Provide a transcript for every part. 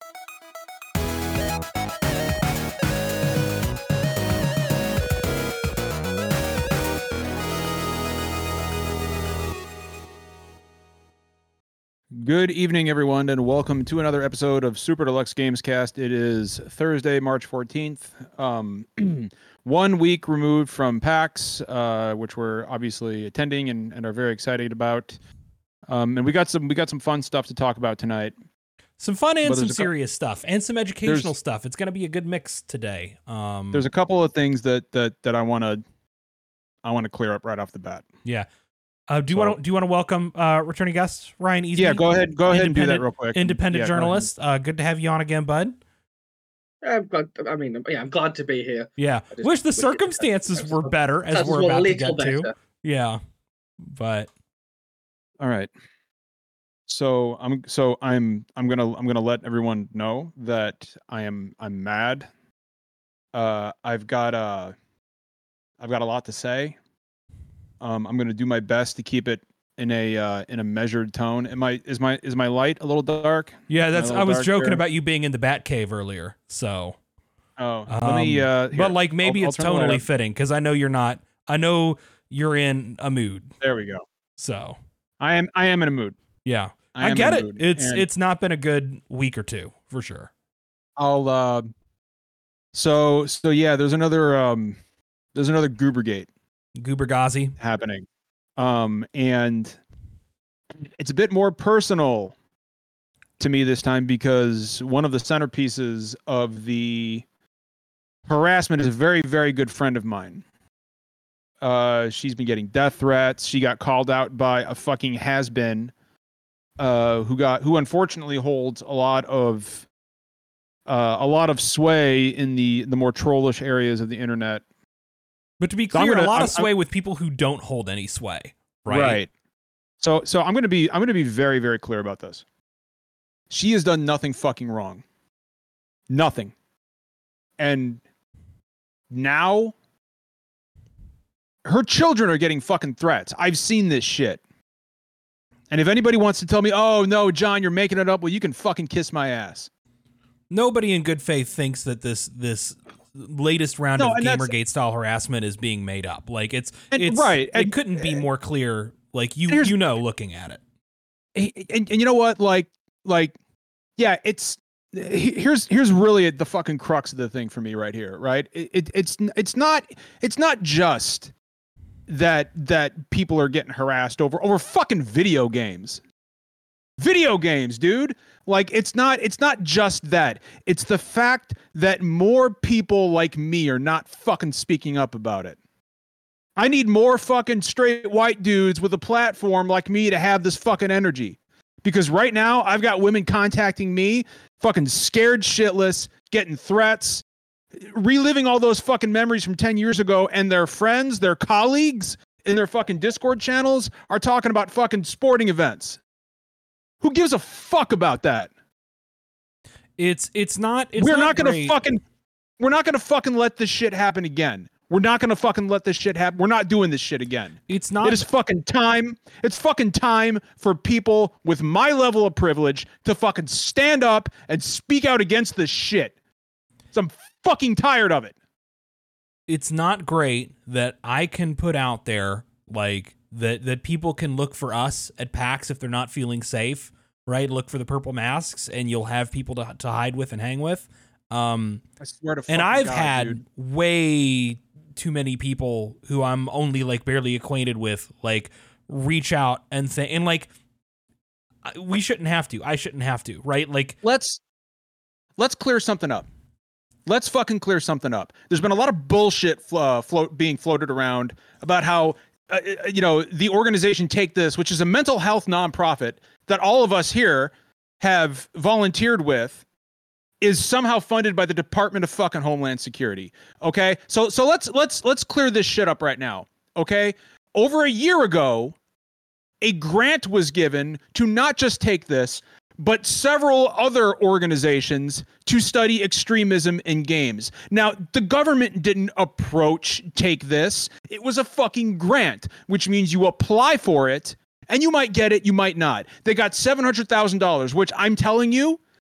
Good evening, everyone, and welcome to another episode of Super Deluxe Gamescast. It is Thursday, March 14th. 1 week removed from PAX, which we're obviously attending and are very excited about. And we got some fun stuff to talk about tonight. Some fun and some serious stuff, and some educational stuff. It's going to be a good mix today. There's a couple of things that I want to clear up right off the bat. Yeah. Do you want to welcome returning guest Ryan Easby? Yeah, go ahead and do that real quick. Independent journalist. Good to have you on again, bud. I'm glad to be here. Yeah, wish the circumstances were better, as we're about to get to. Yeah, but all right. So I'm gonna let everyone know that I'm mad. I've got a lot to say. I'm going to do my best to keep it in a measured tone. Is my light a little dark? Yeah, I was joking about you being in the Bat Cave earlier. So, let me. But like maybe it's tonally fitting because I know you're not. I know you're in a mood. There we go. So I am in a mood. Yeah, I get it. It's not been a good week or two for sure. I'll. So yeah. There's another Goobergate. Goobergazi happening, and it's a bit more personal to me this time because one of the centerpieces of the harassment is a very, very good friend of mine. She's been getting death threats. She got called out by a fucking has-been, who unfortunately holds a lot of sway in the more trollish areas of the internet. But to be clear, a lot of sway with people who don't hold any sway, right? Right. So I'm going to be very, very clear about this. She has done nothing fucking wrong. Nothing. And now her children are getting fucking threats. I've seen this shit. And if anybody wants to tell me, "Oh, no, John, you're making it up," well, you can fucking kiss my ass. Nobody in good faith thinks that this latest round of Gamergate style harassment is being made up. Like it's right. It couldn't be more clear. Like looking at it. And you know what? Like, yeah, here's really the fucking crux of the thing for me right here. Right. It's not just that people are getting harassed over fucking video games. Video games, dude. Like it's not just that. It's the fact that more people like me are not fucking speaking up about it. I need more fucking straight white dudes with a platform like me to have this fucking energy. Because right now I've got women contacting me, fucking scared shitless, getting threats, reliving all those fucking memories from 10 years ago, and their friends, their colleagues in their fucking Discord channels are talking about fucking sporting events. Who gives a fuck about that? We're not gonna fucking let this shit happen again. We're not gonna fucking let this shit happen. We're not doing this shit again. It is fucking time. It's fucking time for people with my level of privilege to fucking stand up and speak out against this shit. So I'm fucking tired of it. It's not great that I can put out there like that people can look for us at PAX if they're not feeling safe, right? Look for the purple masks and you'll have people to hide with and hang with. I swear to fucking and I've God, had dude. way too many people who I'm only like barely acquainted with, like reach out and say, and like, we shouldn't have to, I shouldn't have to, right? Like, let's clear something up. Let's fucking clear something up. There's been a lot of bullshit being floated around about how, the organization Take This, which is a mental health nonprofit that all of us here have volunteered with, is somehow funded by the Department of fucking Homeland Security. Okay, so let's clear this shit up right now. Okay, over a year ago, a grant was given to not just Take This, but several other organizations to study extremism in games. Now, the government didn't approach Take This. It was a fucking grant, which means you apply for it, and you might get it, you might not. They got $700,000, which I'm telling you,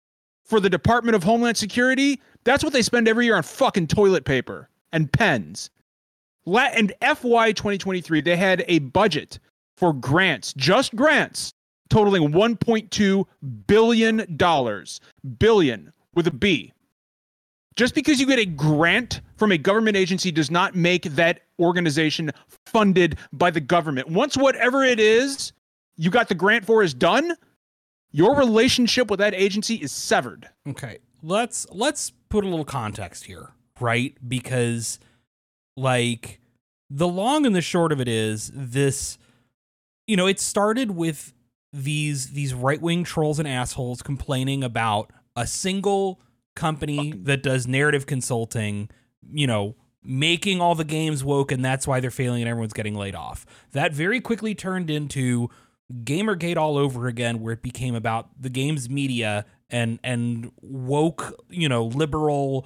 for the Department of Homeland Security, that's what they spend every year on fucking toilet paper and pens. And FY 2023, they had a budget for grants, just grants, totaling $1.2 billion. Billion with a B. Just because you get a grant from a government agency does not make that organization funded by the government. Once whatever it is you got the grant for is done, your relationship with that agency is severed. Okay, let's put a little context here, right? Because, like, the long and the short of it is this, you know, it started with these right-wing trolls and assholes complaining about a single company that does narrative consulting, you know, making all the games woke, and that's why they're failing and everyone's getting laid off. That very quickly turned into Gamergate all over again, where it became about the games media and woke, you know, liberal,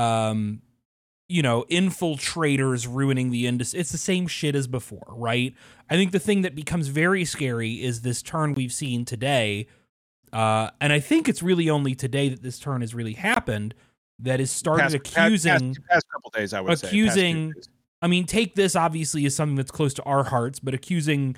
you know, infiltrators ruining the industry. It's the same shit as before, right? I think the thing that becomes very scary is this turn we've seen today. And I think it's really only today that this turn has really happened, that has started accusing past couple days, I would say. Accusing, I mean, take this obviously as something that's close to our hearts, but accusing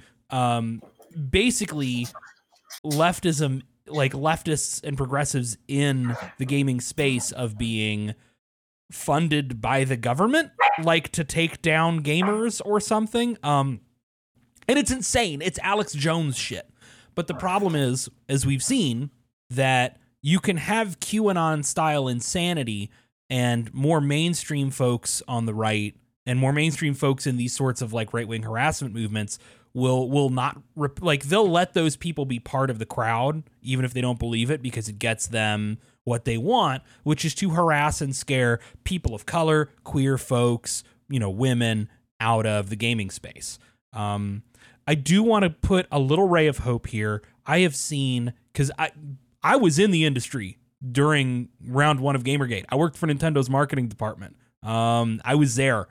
basically leftism, like leftists and progressives in the gaming space, of being funded by the government, like to take down gamers or something. And it's insane. It's Alex Jones shit. But the problem is, as we've seen, that you can have QAnon style insanity and more mainstream folks on the right and more mainstream folks in these sorts of like right-wing harassment movements will not like, they'll let those people be part of the crowd even if they don't believe it, because it gets them what they want, which is to harass and scare people of color, queer folks, you know, women out of the gaming space. I do want to put a little ray of hope here. I have seen, because I was in the industry during round one of Gamergate. I worked for Nintendo's marketing department. I was there.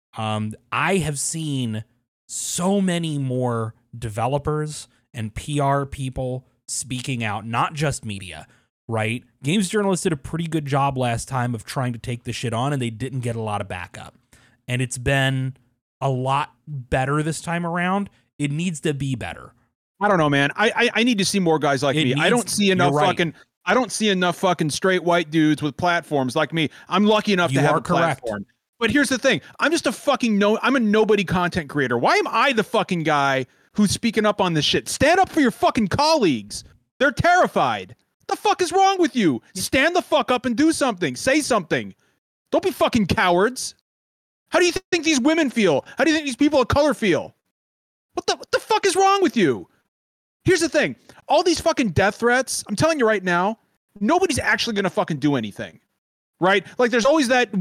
I have seen so many more developers and PR people speaking out, not just media, right? Games journalists did a pretty good job last time of trying to take this shit on, and they didn't get a lot of backup. And it's been a lot better this time around. It needs to be better. I don't know, man. I need to see more guys like me. I don't see enough I don't see enough fucking straight white dudes with platforms like me. I'm lucky enough to have a platform. But here's the thing. I'm just a fucking I'm a nobody content creator. Why am I the fucking guy who's speaking up on this shit? Stand up for your fucking colleagues. They're terrified. What the fuck is wrong with you? Stand the fuck up and do something. Say something. Don't be fucking cowards. How do you think these women feel? How do you think these people of color feel? What the fuck is wrong with you? Here's the thing. All these fucking death threats, I'm telling you right now, nobody's actually going to fucking do anything. Right? Like, there's always that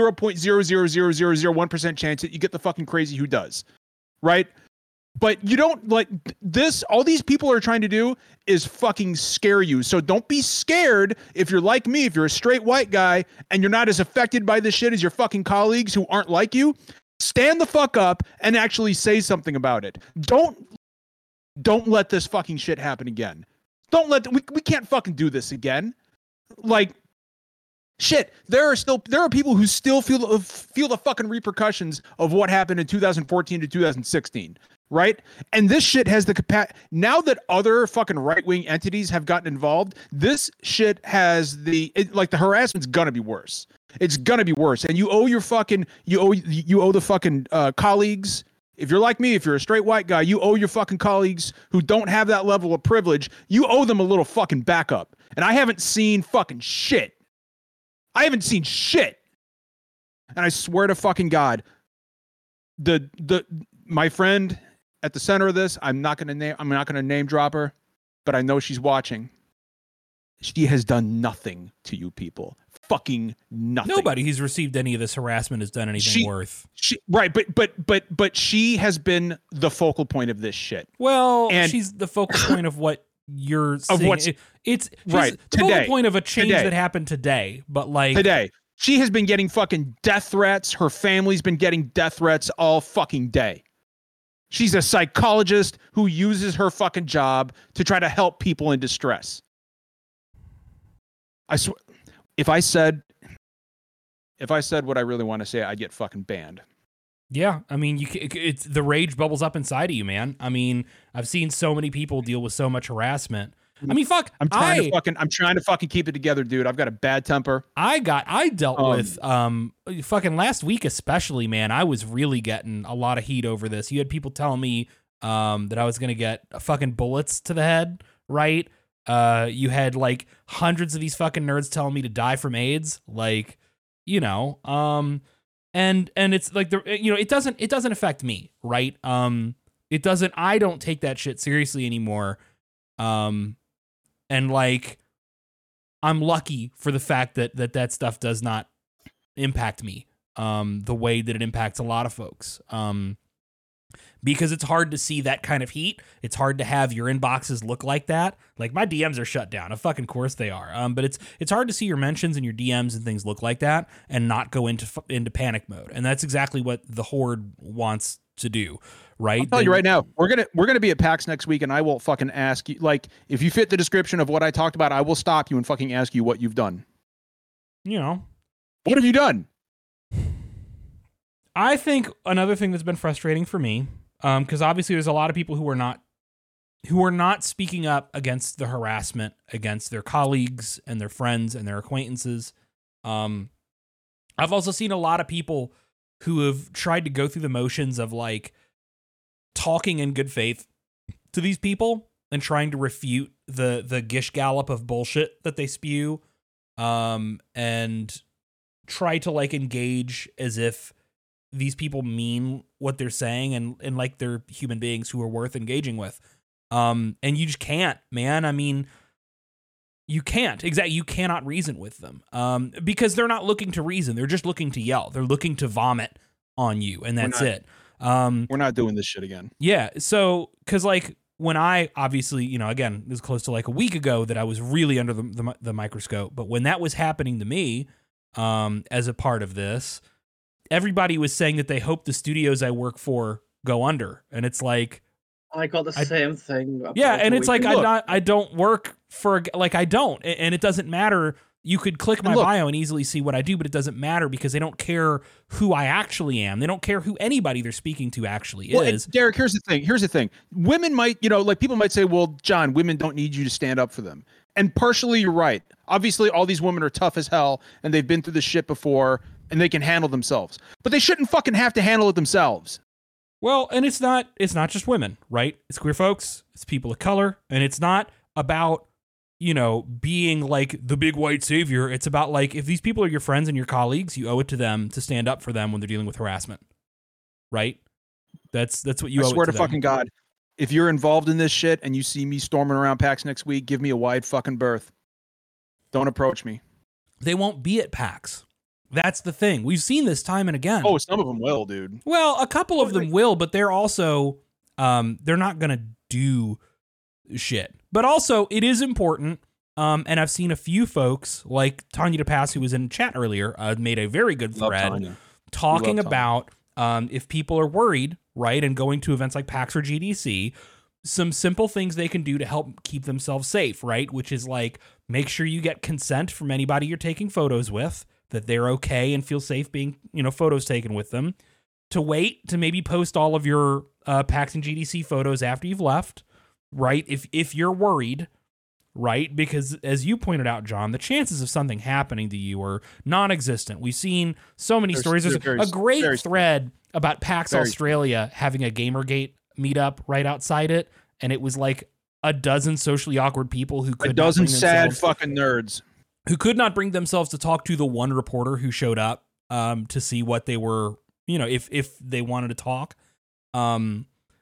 0.00001% chance that you get the fucking crazy who does. Right? But you don't, like, this, all these people are trying to do is fucking scare you. So don't be scared if you're like me, if you're a straight white guy and you're not as affected by this shit as your fucking colleagues who aren't like you. Stand the fuck up and actually say something about it. Don't let this fucking shit happen again. We can't fucking do this again. Like, shit, there are people who still feel the fucking repercussions of what happened in 2014 to 2016, right? And this shit has the capacity. Now that other fucking right-wing entities have gotten involved, this shit has the harassment's gonna be worse. It's gonna be worse. And you owe the fucking colleagues. If you're like me, if you're a straight white guy, you owe your fucking colleagues who don't have that level of privilege, you owe them a little fucking backup. And I haven't seen fucking shit. I haven't seen shit. And I swear to fucking God, my friend at the center of this, I'm not gonna name drop her, but I know she's watching. She has done nothing to you people. Fucking nothing. Nobody who's received any of this harassment has done anything worth. Right, but she has been the focal point of this shit. Well, and she's the focal point of what you're saying. It's right the focal point of a change that happened today. But like today, she has been getting fucking death threats. Her family's been getting death threats all fucking day. She's a psychologist who uses her fucking job to try to help people in distress. I swear, if I said what I really want to say, I'd get fucking banned. Yeah, I mean, it's the rage bubbles up inside of you, man. I mean, I've seen so many people deal with so much harassment. I mean, fuck. I'm trying to fucking keep it together, dude. I've got a bad temper. I dealt with fucking last week especially, man. I was really getting a lot of heat over this. You had people telling me that I was gonna get fucking bullets to the head, right? You had like hundreds of these fucking nerds telling me to die from AIDS, like, you know, and it's like it doesn't affect me, right? It doesn't. I don't take that shit seriously anymore. And like, I'm lucky for the fact that stuff does not impact me the way that it impacts a lot of folks. Because it's hard to see that kind of heat. It's hard to have your inboxes look like that. Like, my DMs are shut down. Of fucking course they are. But it's hard to see your mentions and your DMs and things look like that and not go into panic mode. And that's exactly what the Horde wants to do. Right? I'll tell you right now, we're gonna be at PAX next week, and I will fucking ask you, like, if you fit the description of what I talked about, I will stop you and fucking ask you what you've done. You know, what have you done? I think another thing that's been frustrating for me, because obviously there's a lot of people who are not speaking up against the harassment against their colleagues and their friends and their acquaintances. I've also seen a lot of people who have tried to go through the motions of like talking in good faith to these people and trying to refute the gish gallop of bullshit that they spew, and try to like engage as if these people mean what they're saying and like they're human beings who are worth engaging with. And you just can't, man. I mean, you can't. Exactly. You cannot reason with them because they're not looking to reason. They're just looking to yell. They're looking to vomit on you, and that's it. We're not doing this shit again. Yeah. So, because like when I obviously, you know, again, it was close to like a week ago that I was really under the microscope. But when that was happening to me as a part of this, everybody was saying that they hope the studios I work for go under. And it's like, I got the same thing. Yeah. And it's like, I don't work for, like, I don't. And it doesn't matter. You could click my bio and easily see what I do, but it doesn't matter because they don't care who I actually am. They don't care who anybody they're speaking to actually is. Derek, here's the thing. Women might, you know, like people might say, well, John, women don't need you to stand up for them. And partially you're right. Obviously, all these women are tough as hell and they've been through this shit before and they can handle themselves. But they shouldn't fucking have to handle it themselves. Well, and it's not just women, right? It's queer folks, it's people of color, and it's not about, you know, being like the big white savior. It's about like, if these people are your friends and your colleagues, you owe it to them to stand up for them when they're dealing with harassment. Right? That's what you owe it to them. I swear to fucking God, if you're involved in this shit and you see me storming around PAX next week, give me a wide fucking berth. Don't approach me. They won't be at PAX. That's the thing. We've seen this time and again. Oh, some of them will, dude. Well, a couple of them will, but they're also, they're not going to do shit. But also, it is important, and I've seen a few folks, like Tanya DePass, who was in chat earlier, made a very good thread talking about if people are worried, right, and going to events like PAX or GDC, some simple things they can do to help keep themselves safe, right, which is like, make sure you get consent from anybody you're taking photos with, that they're okay and feel safe being, you know, photos taken with them, to wait to maybe post all of your PAX and GDC photos after you've left, right? If you're worried, right? Because as you pointed out, John, the chances of something happening to you are non-existent. We've seen so many stories. There's a great thread about PAX Australia having a Gamergate meetup right outside it, and it was like a dozen socially awkward people who could sad fucking nerds who could not bring themselves to talk to the one reporter who showed up to see what they were, you know, if they wanted to talk. And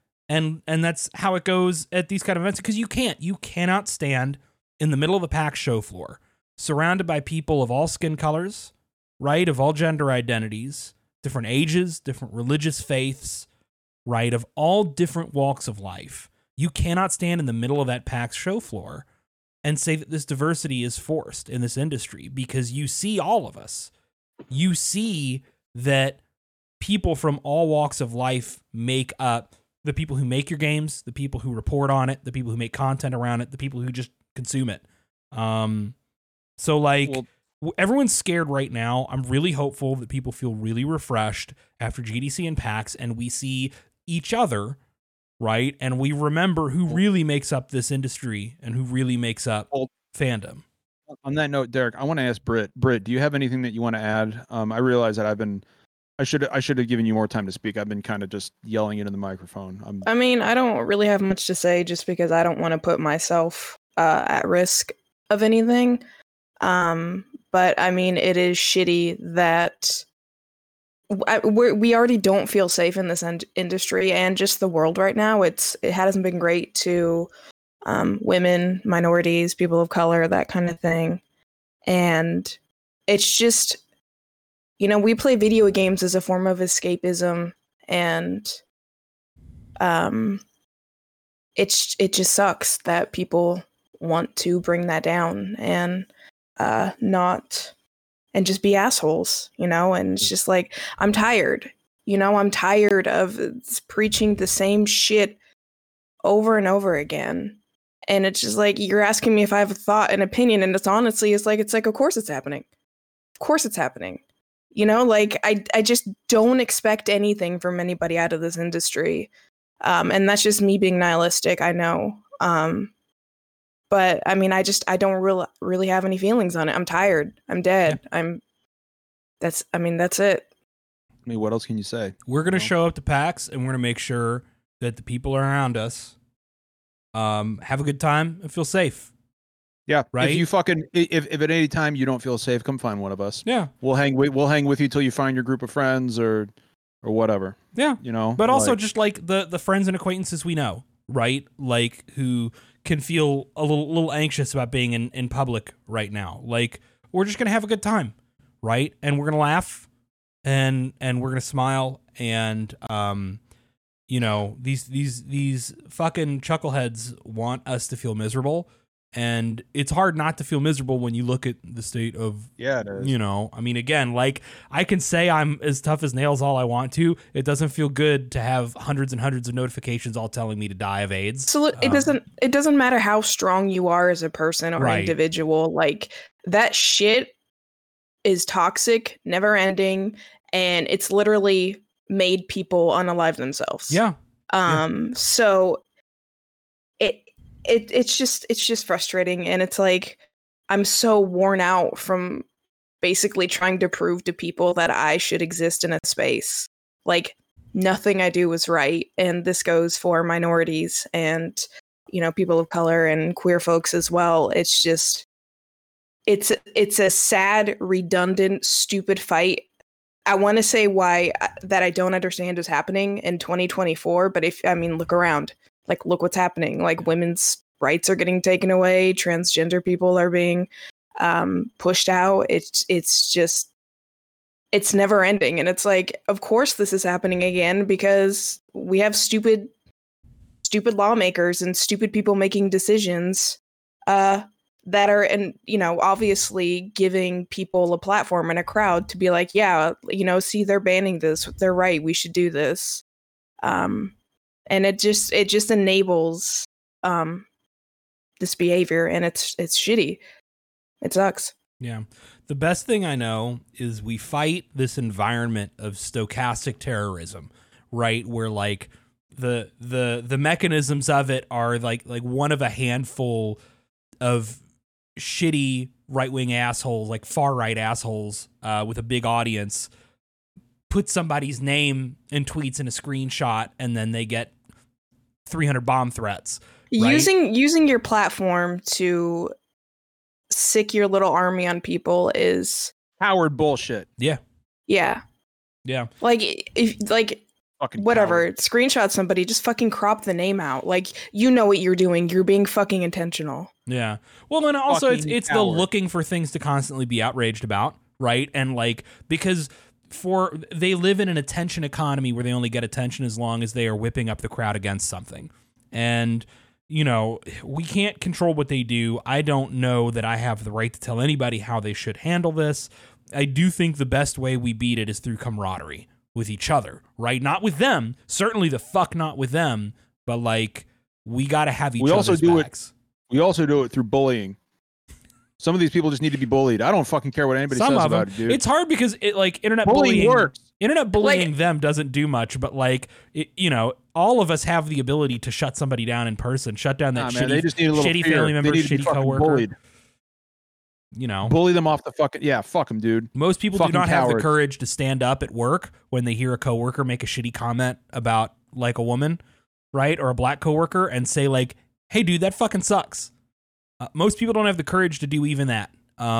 that's how it goes at these kind of events, because you cannot stand in the middle of the PAX show floor surrounded by people of all skin colors, right? Of all gender identities, different ages, different religious faiths, right? Of all different walks of life. You cannot stand in the middle of that PAX show floor and say that this diversity is forced in this industry, because you see all of us. You see that people from all walks of life make up the people who make your games, the people who report on it, the people who make content around it, the people who just consume it. So like Well- everyone's scared right now. I'm really hopeful that people feel really refreshed after GDC and PAX, and we see each other, right? And we remember who really makes up this industry and who really makes up fandom. On that note, Derek, I want to ask Britt. Britt, do you have anything that you want to add? I realize that I should have given you more time to speak. I've been kind of just yelling into the microphone. I mean, I don't really have much to say just because I don't want to put myself at risk of anything. But I mean, it is shitty that we already don't feel safe in this industry and just the world right now. It hasn't been great to women, minorities, people of color, that kind of thing. And it's just, we play video games as a form of escapism, and it just sucks that people want to bring that down and just be assholes, and it's just like, I'm tired. I'm tired of preaching the same shit over and over again. And it's just like, you're asking me if I have a thought and opinion, and it's like, of course it's happening. Of course it's happening. Like I just don't expect anything from anybody out of this industry. And that's just me being nihilistic, I know. But I mean, I don't really have any feelings on it. I'm tired. I'm dead. Yeah. That's it. I mean, what else can you say? We're going to show up to PAX, and we're going to make sure that the people around us have a good time and feel safe. Yeah, right. If at any time you don't feel safe, come find one of us. Yeah, we'll hang with you till you find your group of friends or whatever. Yeah, But also just like the friends and acquaintances we know, right? Like who can feel a little anxious about being in public right now. Like we're just gonna have a good time, right? And we're gonna laugh, and we're gonna smile, and these fucking chuckleheads want us to feel miserable. And it's hard not to feel miserable when you look at the state of, it is. I mean, again, like I can say I'm as tough as nails all I want to. It doesn't feel good to have hundreds and hundreds of notifications all telling me to die of AIDS. So it doesn't matter how strong you are as a person or individual. Like that shit is toxic, never ending. And it's literally made people unalive themselves. Yeah. So it's just frustrating, and it's like I'm so worn out from basically trying to prove to people that I should exist in a space. Like nothing I do is right, and this goes for minorities and people of color and queer folks as well. It's just it's a sad, redundant, stupid fight. I want to say why that I don't understand is happening in 2024, but look around. Like, look what's happening. Like, women's rights are getting taken away. Transgender people are being pushed out. It's just, it's never ending. And it's like, of course this is happening again because we have stupid lawmakers and stupid people making decisions that are, and obviously giving people a platform and a crowd to be like, yeah, see, they're banning this. They're right. We should do this. And it just enables this behavior, and it's shitty. It sucks. Yeah. The best thing I know is we fight this environment of stochastic terrorism, right? Where like the mechanisms of it are like one of a handful of shitty right-wing assholes, like far-right assholes with a big audience, put somebody's name and tweets in a screenshot, and then they get 300 bomb threats. Right? Using your platform to sick your little army on people is coward bullshit. Yeah. Yeah. Yeah. Fucking whatever. Coward. Screenshot somebody, just fucking crop the name out. Like, what you're doing. You're being fucking intentional. Yeah. Well, and also fucking it's coward. the looking for things to constantly be outraged about, right? And like because they live in an attention economy where they only get attention as long as they are whipping up the crowd against something. And we can't control what they do. I don't know that I have the right to tell anybody how they should handle this. I do think the best way we beat it is through camaraderie with each other, right? Not with them. Certainly the fuck not with them, but like we got to have each other's backs. We also do it through bullying. Some of these people just need to be bullied. I don't fucking care what anybody Some says of them. about it, dude. It's hard because it like internet Bullying bullying works. Internet bullying them doesn't do much, but like all of us have the ability to shut somebody down in person, shut down that man, they just need a little shitty fear. family member, They need to be shitty fucking coworker. bullied. Bully them off the fucking fuck them, dude. Most people Fucking do not have the cowards. courage to stand up at work when they hear a coworker make a shitty comment about like a woman, right, or a black coworker, and say like, "Hey, dude, that fucking sucks." Most people don't have the courage to do even that.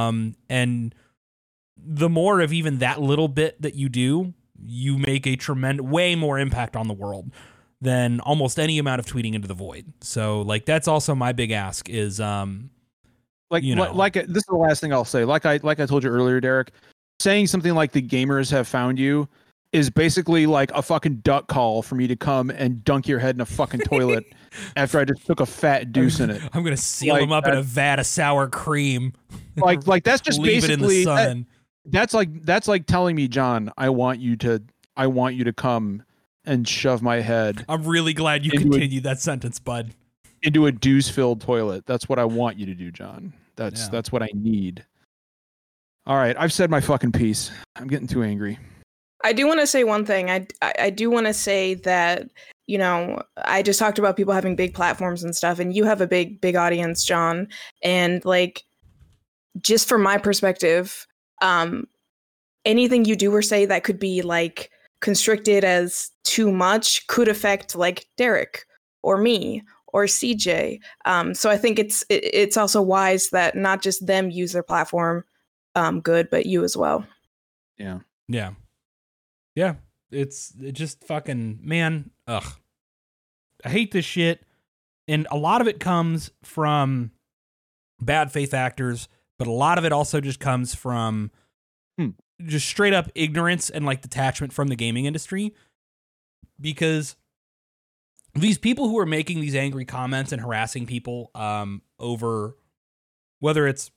And the more of even that little bit that you do, you make a way more impact on the world than almost any amount of tweeting into the void. So like that's also my big ask is this is the last thing I'll say. Like I told you earlier, Derek, saying something like the gamers have found you is basically like a fucking duck call for me to come and dunk your head in a fucking toilet after I just took a fat deuce in it. I'm gonna seal them up in a vat of sour cream. Like that's just leave it in the basically sun. that's like telling me, John, I want you to come and shove my head I'm really glad you continued that sentence, bud. into a deuce-filled toilet. That's what I want you to do, John. That's what I need. All right, I've said my fucking piece. I'm getting too angry. I do want to say one thing. I do want to say that, I just talked about people having big platforms and stuff, and you have a big audience, John. And like, just from my perspective, anything you do or say that could be like constricted as too much could affect like Derek or me or CJ. So I think it's also wise that not just them use their platform good, but you as well. Yeah. Yeah. Yeah. It just fucking, man. Ugh. I hate this shit. And a lot of it comes from bad faith actors, but a lot of it also just comes from just straight up ignorance and like detachment from the gaming industry. Because these people who are making these angry comments and harassing people over, whether it's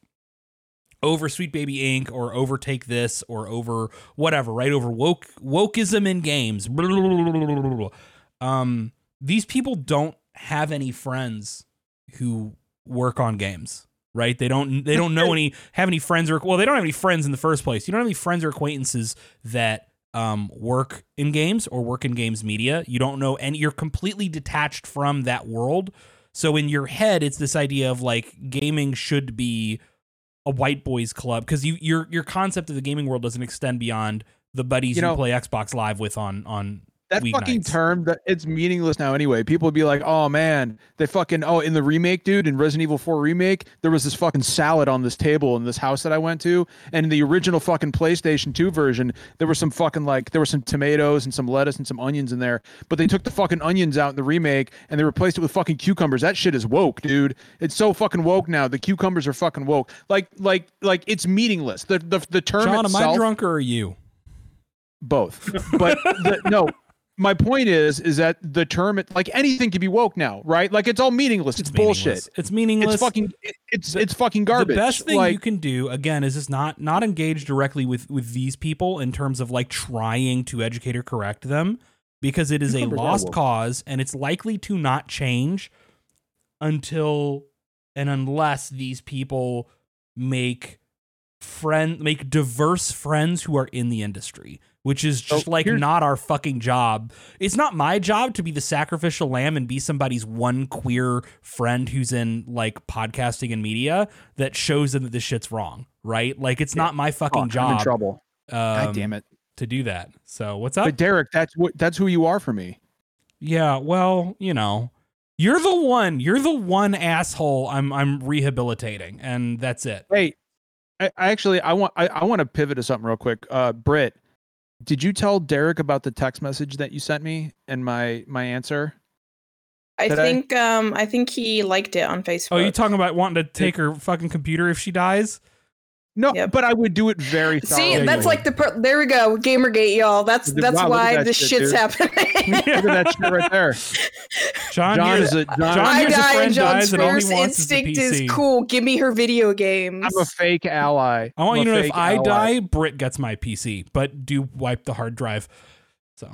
over Sweet Baby Inc. or over Take This or over whatever, right? Over wokeism in games. These people don't have any friends who work on games, right? They don't know have any friends or, well, they don't have any friends in the first place. You don't have any friends or acquaintances that work in games or work in games media. You don't know, and you're completely detached from that world. So in your head, it's this idea of like gaming should be a white boys club, because your concept of the gaming world doesn't extend beyond the buddies you play Xbox Live with on that weeknights. Fucking term, that it's meaningless now anyway. People would be like, oh man, they fucking, in the remake, dude, in Resident Evil 4 remake, there was this fucking salad on this table in this house that I went to, and in the original fucking PlayStation 2 version, there were some fucking there were some tomatoes and some lettuce and some onions in there, but they took the fucking onions out in the remake and they replaced it with fucking cucumbers. That shit is woke, dude. It's so fucking woke now. The cucumbers are fucking woke. Like it's meaningless. The term John, itself, am I drunk or are you? Both. But no. My point is that the term, like anything can be woke now, right? Like it's all meaningless. It's bullshit. It's meaningless. It's fucking garbage. The best thing you can do, again, is just not engage directly with these people in terms of like trying to educate or correct them, because it is a lost cause and it's likely to not change until and unless these people make diverse friends who are in the industry. Which is just not our fucking job. It's not my job to be the sacrificial lamb and be somebody's one queer friend who's in like podcasting and media that shows them that this shit's wrong, right? Like it's not my fucking job. I'm in trouble. God damn it. To do that. So what's up? But Derek, that's who you are for me. Yeah, well, you're the one asshole I'm rehabilitating, and that's it. Hey, I want to pivot to something real quick. Britt, did you tell Derek about the text message that you sent me and my answer? I think he liked it on Facebook. Oh, you talking about wanting to take her fucking computer if she dies? No, but I would do it very thoroughly. See, that's like there we go, Gamergate, y'all. That's why this shit's happening. Look at that shit right there. John is a I die, and John's first instinct is cool. Give me her video games. I'm a fake ally. I want you to know if I die, Britt gets my PC, but do wipe the hard drive. So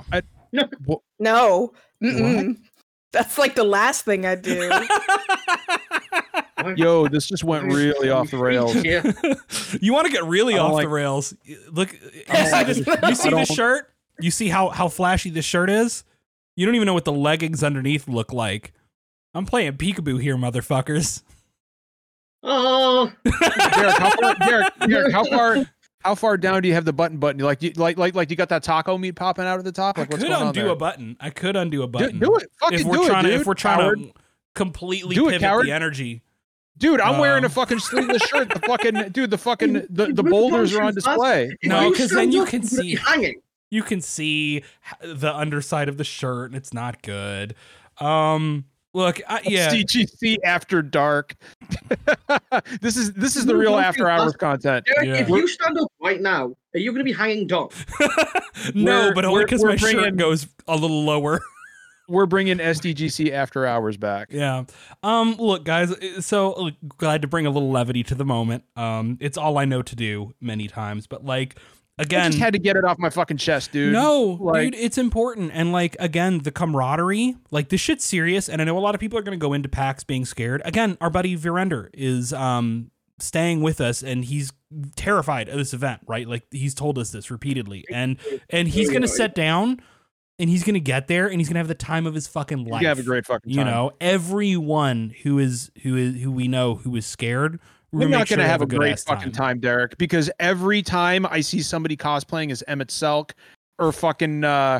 no, that's like the last thing I do. Yo, this just went really off the rails. Yeah. You want to get really I don't off like- the rails? Look, I don't you see like this, you see I this don't- shirt? You see how flashy this shirt is? You don't even know what the leggings underneath look like. I'm playing peekaboo here, motherfuckers. Oh, Derek, how far down do you have the button? You like you got that taco meat popping out at the top? Like I what's could going on undo there? a button. I could undo a button. Do it. Fucking if we're do it, trying dude. to, if we're trying Coward. to completely Do it, pivot coward. the energy. Dude, I'm wearing a Um, fucking sleeveless shirt. The boulders are on display. No, 'cause then you can You're see- hanging. You can see the underside of the shirt, and it's not good. Look, yeah. CGC After Dark. This is the real After Hours content. Derek, Yeah. if you stand up right now, are you going to be hanging down? No, We're- but only because we're my shirt bringing- goes a little lower. We're bringing SDGC After Hours back. Yeah. Look, guys. So look, glad to bring a little levity to the moment. It's all I know to do many times, but like I again, just had to get it off my fucking chest, dude. no, like- dude, it's important. And like again, the camaraderie. Like this shit's serious, and I know a lot of people are going to go into PAX being scared. Again, our buddy Virender is staying with us, and he's terrified of this event. Right? Like he's told us this repeatedly, and he's going to sit down. And he's gonna get there, and he's gonna have the time of his fucking life. You have a great fucking time. You know, everyone who we know who is scared. We're not going to have a good great ass fucking time, Derek, because every time I see somebody cosplaying as Emmett Selk or fucking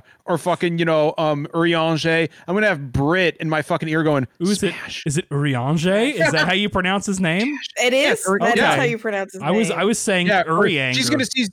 Urianger, I'm going to have Brit in my fucking ear going, Who is it? Smash. Is it Urianger? Is that how you pronounce his name? It is. Ur- That is okay. how you pronounce his I was name. saying Yeah, Urianger. she's going to see.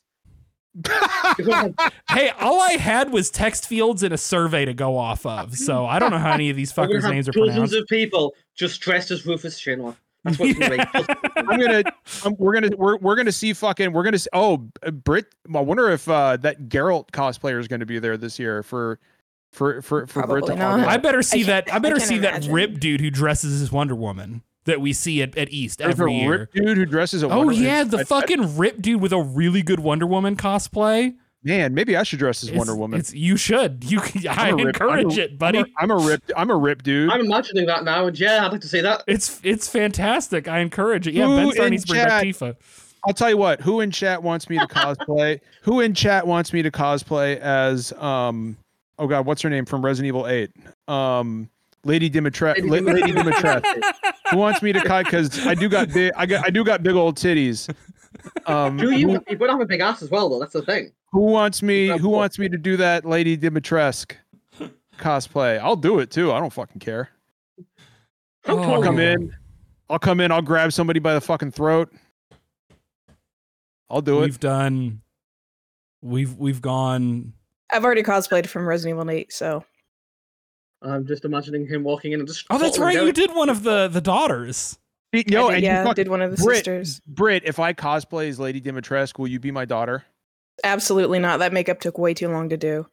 Hey, all I had was text fields and a survey to go off of, so I don't know how any of these We're going fuckers' to have names are dozens pronounced. of people just dressed as Rufus Shinwa. That's what's going to We're gonna see Brit. I wonder if that Geralt cosplayer is going to be there this year for Brit Probably to not. hog I it. better see that. I better can't see that imagine. Rip dude who dresses as Wonder Woman that we see at East There's a every year. Rip dude who dresses a Oh Wonder yeah, the I- fucking Rip dude with a really good Wonder Woman cosplay. man. Maybe I should dress as Wonder Woman. You should. I I'm a Rip- encourage I'm a- it, buddy. I'm a Rip dude. I'm imagining that now, and yeah, I'd like to see that. It's fantastic. I encourage it. Yeah, Who Ben Star in needs to bring back chat- Tifa. I'll tell you what. Who in chat wants me to cosplay? Who in chat wants me to cosplay as Oh god, what's her name from Resident Evil 8? Lady Dimitrescu. Lady Dimitrescu. Who wants me to cut? Because I do got big big old titties. You would have a big ass as well, though. That's the thing. Who wants me to do that Lady Dimitrescu cosplay? I'll do it too. I don't fucking care. How Oh. tall I'll are come you? in. I'll grab somebody by the fucking throat. I'll do it. We've gone. I've already cosplayed from Resident Evil 8, so I'm just imagining him walking in and just. Oh, that's right. toppling You Derek. did one of the daughters. No, I and did, you fucking, did one of the Brit, sisters. Brit, if I cosplay as Lady Dimitrescu, will you be my daughter? Absolutely not. That makeup took way too long to do.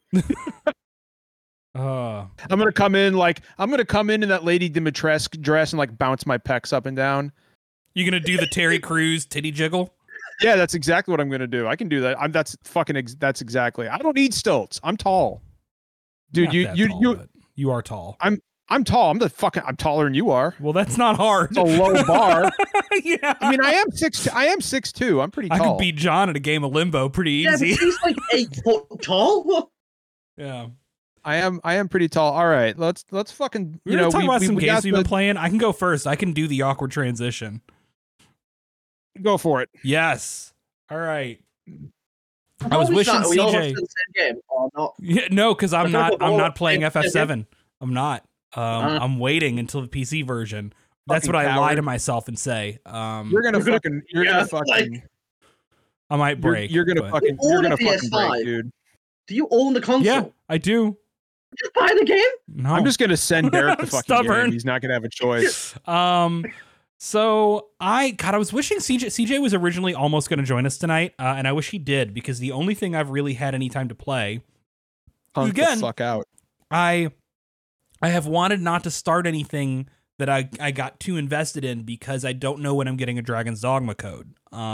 I'm gonna come in in that Lady Dimitrescu dress and like bounce my pecs up and down. You gonna do the Terry Crews titty jiggle? Yeah, that's exactly what I'm gonna do. I can do that. That's exactly. I don't need stilts. I'm tall, dude. Not You that you tall, you. but you are tall. I'm tall. I'm taller than you are. Well, that's not hard. It's a low bar. Yeah. I mean, I am 6'2". I'm pretty I tall. could beat John at a game of limbo pretty Yeah, but easy. he's like 8 foot tall. Yeah. I am pretty tall. All right, let's fucking We're gonna talk about some we games got we've been playing. I can go first. I can do the awkward transition. Go for it. Yes. All right. I How was is wishing that? Are we all CJ. watching the same game or not? Yeah, no, because I'm I thought not. we I'm were not all playing playing FF7. I'm not. I'm waiting until the PC version. That's Fucking what I lie coward. to myself and say. You're gonna You're fucking. You're yeah, gonna fucking. I might break. You're gonna but- fucking. You You're own a gonna fucking PS5. break, dude. Do you own the console? Yeah, I do. Just buy the game. No. I'm just gonna send Derek the fucking Stubborn. game. He's not gonna have a choice. So I was wishing CJ was originally almost going to join us tonight, and I wish he did because the only thing I've really had any time to play, Punk Again. the fuck out. I have wanted not to start anything that I got too invested in because I don't know when I'm getting a Dragon's Dogma code.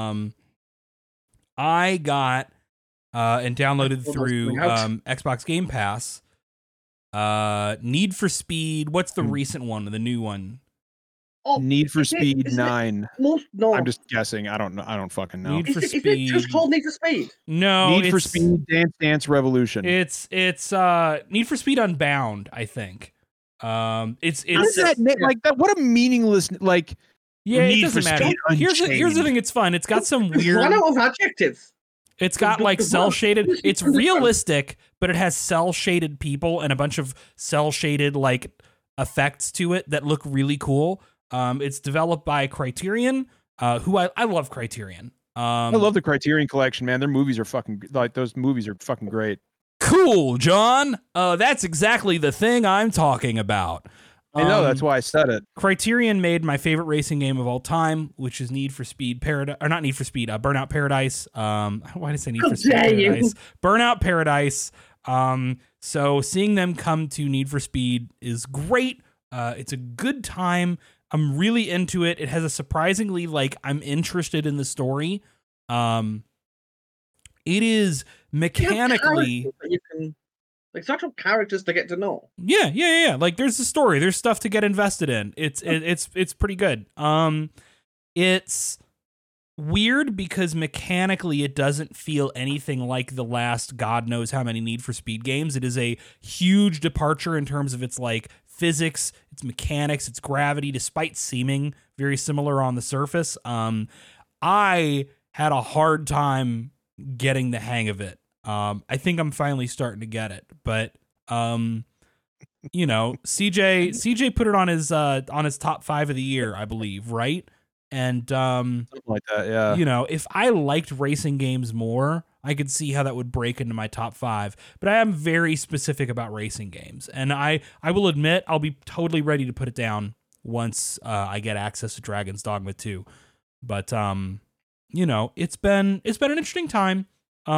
I got and downloaded through Xbox Game Pass. Need for Speed. What's the recent one? The new one? Oh, Need for is it- Speed isn't it 9. Most no. I'm just guessing. I don't know. I don't fucking know. Need for Is it just Speed. called Need for Speed? No, Need for it's Speed Dance Dance Revolution. it's Need for Speed Unbound, I think. It's What is it's that? Like that? What a meaningless. Like yeah, it Need doesn't for matter. Speed Here's the Unchained. thing. It's fun. It's got some Run weird. out of adjectives. It's got like cell shaded. It's realistic, but it has cell shaded people and a bunch of cell shaded like effects to it that look really cool. It's developed by Criterion, who I love Criterion. I love the Criterion Collection, man. Their movies are fucking like those movies are fucking great. Cool, John. That's exactly the thing I'm talking about. I know that's why I said it. Criterion made my favorite racing game of all time, which is Need for Speed Paradise, or not Need for Speed, Burnout Paradise. Why did I say Need for Speed Paradise? Burnout Paradise. So seeing them come to Need for Speed is great. It's a good time. I'm really into it. It has a surprisingly I'm interested in the story. It is mechanically. You can, like actual characters to get to know. Yeah. Like there's a story. There's stuff to get invested in. It's pretty good. It's weird because mechanically it doesn't feel anything like the last God knows how many Need for Speed games. It is a huge departure in terms of its physics, its mechanics, its gravity, despite seeming very similar on the surface. I had a hard time getting the hang of it. I think I'm finally starting to get it, but CJ put it on his top 5 of the year, I believe, right? And Something like that, yeah. If I liked racing games more, I could see how that would break into my top 5. But I am very specific about racing games, and I will admit I'll be totally ready to put it down once I get access to Dragon's Dogma 2. But it's been an interesting time.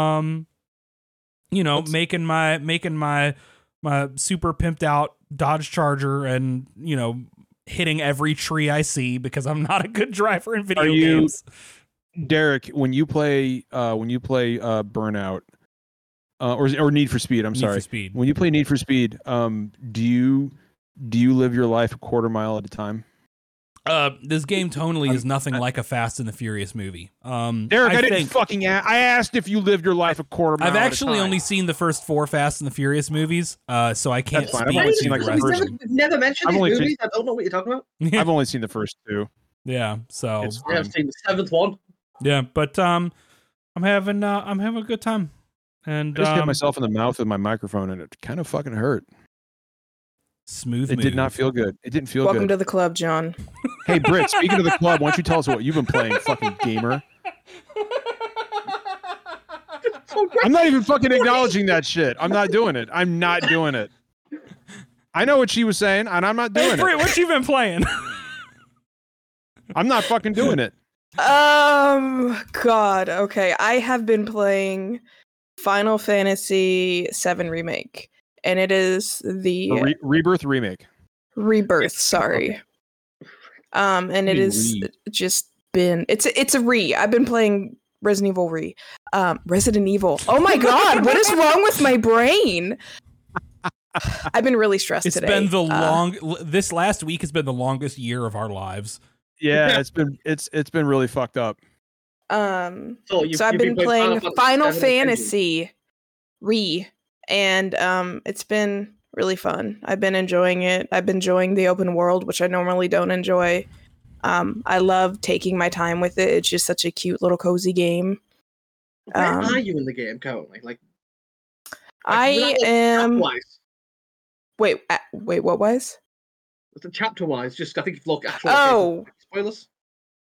Making my super pimped out Dodge Charger and, hitting every tree I see because I'm not a good driver in video games. Derek, when you play Burnout or Need for Speed, Need for Speed. When you play Need for Speed, do you live your life a quarter mile at a time? This game tonally is nothing like a Fast and the Furious movie. Derek, I didn't fucking I asked if you lived your life a quarter mile I've actually at a time. only seen the first 4 Fast and the Furious movies, so I can't That's fine. speak I've only to seen, the like, rest the of first them. You've never mentioned I've these only seen- movies. I don't know what you're talking about. I've only seen the first 2. Yeah, so It's Yeah, I've seen the 7th one. yeah, but I'm having a good time, and I just hit myself in the mouth with my microphone, and it kind of fucking hurt. smooth. It did not feel good. It didn't feel Welcome good. to the club, John. Hey, Britt, speaking of the club, why don't you tell us what you've been playing, fucking gamer? I'm not even fucking acknowledging that shit. I'm not doing it. I'm not doing it. I know what she was saying, and I'm not Hey, doing Britt, it. what you been playing? I'm not fucking doing it. God. Okay. I have been playing Final Fantasy VII Remake, and it is the A Rebirth remake. Rebirth. Sorry. And it is just been it's a I've been playing Resident Evil Resident Evil. Oh my god, what is wrong with my brain? I've been really stressed It's today. been this last week has been the longest year of our lives. Yeah, it's been really fucked up. So I've been playing Final Fantasy and it's been really fun. I've been enjoying it. I've been enjoying the open world, which I normally don't enjoy. I love taking my time with it. It's just such a cute little cozy game. Where are you in the game currently? I am. Chapter-wise. Wait, what was? The chapter-wise, just I think look. Spoilers.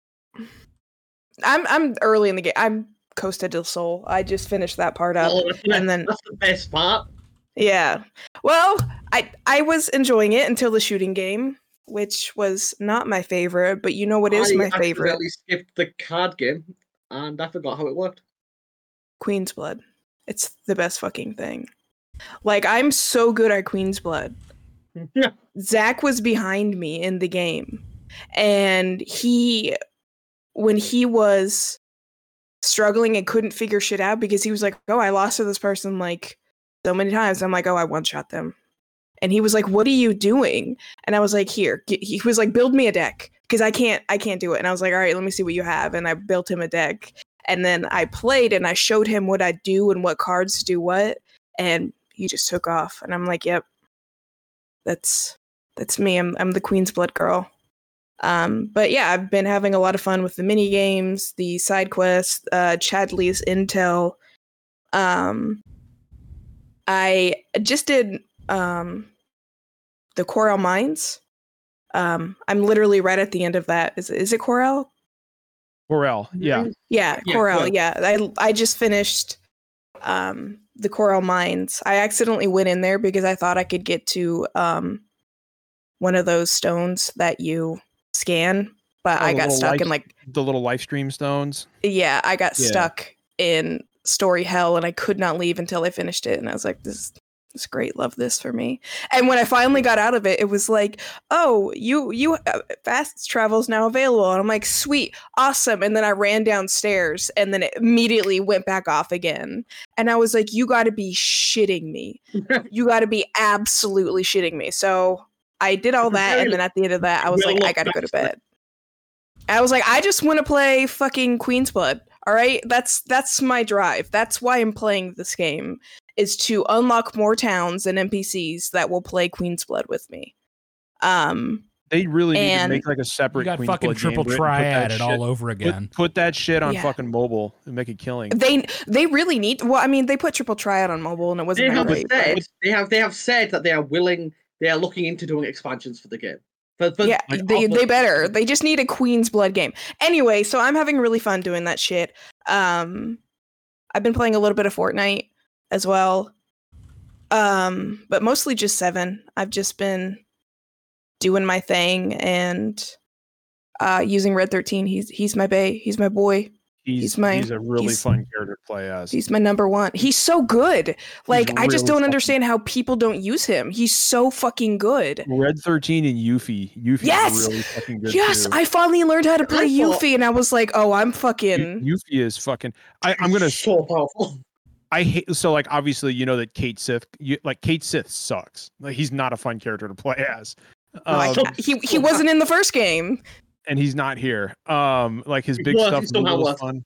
I'm early in the game. I'm Costa del Sol. I just finished that part up, and then that's the best part. Yeah. Well, I was enjoying it until the shooting game, which was not my favorite, but you know what is my favorite? I accidentally skipped the card game, and I forgot how it worked. Queen's Blood. It's the best fucking thing. I'm so good at Queen's Blood. Zach was behind me in the game, and when he was struggling and couldn't figure shit out because he was like, oh, I lost to this person so many times. I'm like, oh, I one-shot them. And he was like, what are you doing? And I was like, here. He was like, build me a deck. because I can't do it. And I was like, all right, let me see what you have. And I built him a deck. And then I played and I showed him what I do and what cards do what. And he just took off. And I'm like, yep, that's me. I'm the Queen's Blood girl. But yeah, I've been having a lot of fun with the mini games, the side quests, Chadley's Intel. I just did the Corel Mines. I'm literally right at the end of that. Is it Corel? Corel, yeah. Yeah, Corel. Yeah, I just finished the Corel Mines. I accidentally went in there because I thought I could get to one of those stones that you scan, but I got stuck in like the little life stream stones. Yeah, I got stuck in story hell and I could not leave until I finished it. And I was like, this is great. Love this for me. And when I finally got out of it, it was like, oh, you fast travel is now available. And I'm like, sweet, awesome. And then I ran downstairs and then it immediately went back off again. And I was like, you got to be shitting me. You got to be absolutely shitting me. So I did all that, and then at the end of that, I was like, I gotta go to bed. I was like, I just want to play fucking Queen's Blood. All right, that's my drive. That's why I'm playing this game, is to unlock more towns and NPCs that will play Queen's Blood with me. They really need to make like a separate. You got Queen's fucking Blood triple game, triad it all over again. Put that shit on fucking mobile and make a killing. They really need. Well, I mean, they put triple triad on mobile, and it wasn't that great. They have said that they are willing. They are looking into doing expansions for the game. Yeah, they better. They just need a Queen's Blood game. Anyway, so I'm having really fun doing that shit. I've been playing a little bit of Fortnite as well. But mostly just 7. I've just been doing my thing and using Red 13. He's my bae. He's my boy. He's a really fun character to play as. He's my number one. He's so good. Like, I just don't understand how people don't use him. He's so fucking good. Red 13 and Yuffie. Yuffie's really fucking good. Yes, too. I finally learned how to play Yuffie, and I was like, oh, I'm fucking. Yuffie is fucking. I'm gonna so powerful. I hate like obviously you know that Kate Sith sucks. Like, he's not a fun character to play as. He wasn't in the first game. And he's not here. Like his big stuff was fun.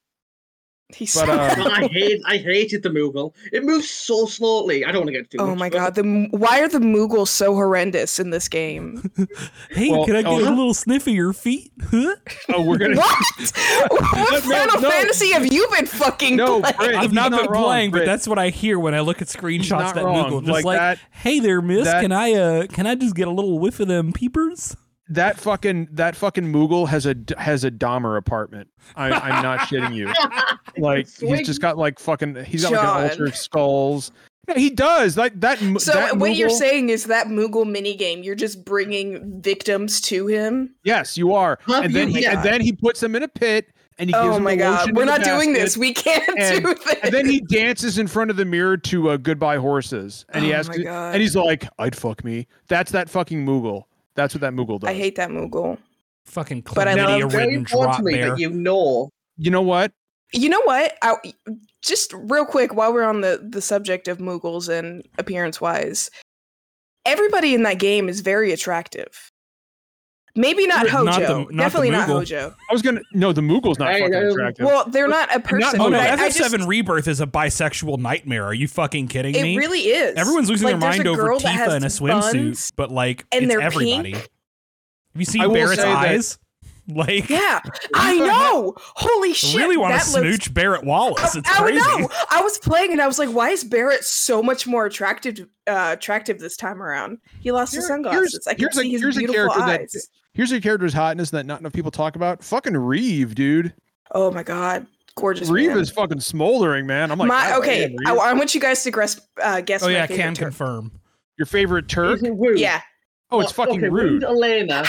I hated the Moogle. It moves so slowly. I don't want to get too much. Oh my god! Why are the Moogles so horrendous in this game? Hey, can I get a little sniff of your feet? Huh? Oh, we're gonna. What Final Fantasy have you been fucking playing? I've not been playing, but that's what I hear when I look at screenshots of that Moogle. Just like that, hey there, miss. Can I just get a little whiff of them peepers? That fucking Moogle has a Dahmer apartment. I'm not shitting you. Like he's just got like fucking. He's got like an altar of skulls. Yeah, he does like that. So that what Moogle, you're saying is that Moogle minigame, you're just bringing victims to him. Yes, you are. And then he puts them in a pit. And he gives oh my god, we're not doing this. We can't do this. And then he dances in front of the mirror to Goodbye Horses, and he asks, and he's like, "I'd fuck me." That's that fucking Moogle. That's what that Moogle does. I hate that Moogle. Fucking chlamydia-ridden drop bear. You know what? You know what? Just real quick, while we're on the subject of Moogles and appearance-wise, everybody in that game is very attractive. Maybe not Hojo. Definitely not Hojo. I was gonna the Moogle's not fucking attractive. Well, they're not a person. FF7 Rebirth is a bisexual nightmare. Are you fucking kidding me? It really is. Everyone's losing their mind over Tifa in a swimsuit, but like it's everybody. Have you seen Barrett's eyes? Like, yeah, I know. Holy shit! I really want to smooch Barrett Wallace. It's crazy. I know. I was playing and I was like, why is Barrett so much more attractive this time around? He lost his sunglasses. I can see his beautiful eyes. Here's a character's hotness that not enough people talk about. Fucking Reeve, dude. Oh my god, gorgeous. Reeve is fucking smoldering, man. I'm like, I want you guys to guess. Oh yeah, I can confirm. Your favorite Turk? Yeah. Oh, it's fucking rude. Elena.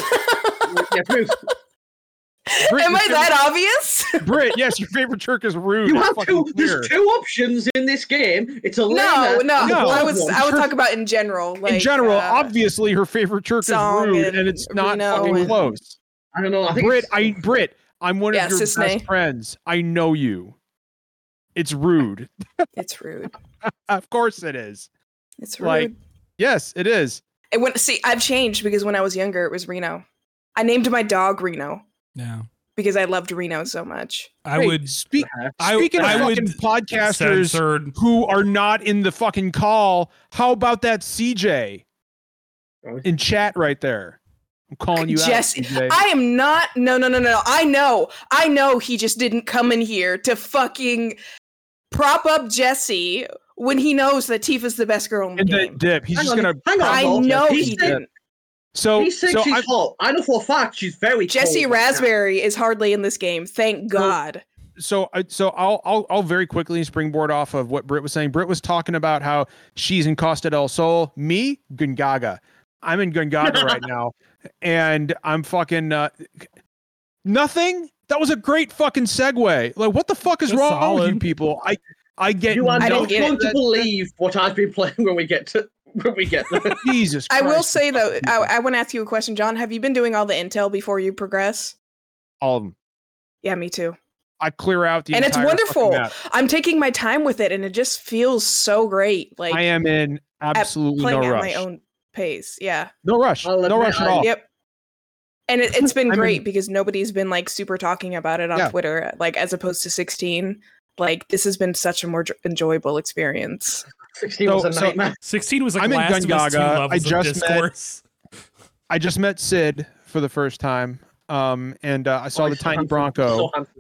Brit, am I that obvious? Britt, yes, your favorite Turk is rude. You have there's 2 options in this game. It's Elena. No. I was talking about in general. Like, in general, obviously her favorite Turk is rude, and it's not fucking close. I don't know. I think Britt, I'm one of your best friends. I know you. It's rude. It's rude. Of course it is. It's rude. Like, yes, it is. I've changed because when I was younger, it was Reno. I named my dog Reno Yeah. because I loved Reno so much. I Hey, would speaking I of would fucking podcasters censored. who are not in the fucking call, how about that CJ in chat right there? I'm calling you Jesse, out, CJ. I am not. No. I know he just didn't come in here to fucking prop up Jesse when he knows that Tifa's the best girl in the And game. the dip. He's Hang just on, gonna. hang on, I Walter. know He he said- didn't. So He said she's hot. I know for a fact she's very Jesse cold right now. Raspberry is hardly in this game. Thank God. So I'll very quickly springboard off of what Britt was saying. Britt was talking about how she's in Costa del Sol. Me, Gungaga. I'm in Gungaga right now, and I'm fucking nothing. That was a great fucking segue. Like, what the fuck is That's wrong with you solid. people? I get. You are I didn't not get it. going to believe what I've been playing when we get there. Jesus. I will Christ, say you though, fucking people. I want to ask you a question, John. Have you been doing all the intel before you progress? All of them. Yeah, me too. I clear out the And it's entire fucking wonderful. map. I'm taking my time with it, and it just feels so great. Like I am in absolutely playing no at rush. my own pace. Yeah. No rush. I'll No admit rush at I- all. Yep. And it's been I'm great in- because nobody's been like super talking about it on Yeah. Twitter, like as opposed to 16. Like this has been such a more enjoyable experience. 16 was a So- nightmare. 16 was like I'm in Last of Us 2 Gungaga. levels I of just met- discourse. I just met Sid for the first time. And I saw Oh, the he's so tiny handsome. Bronco. So handsome.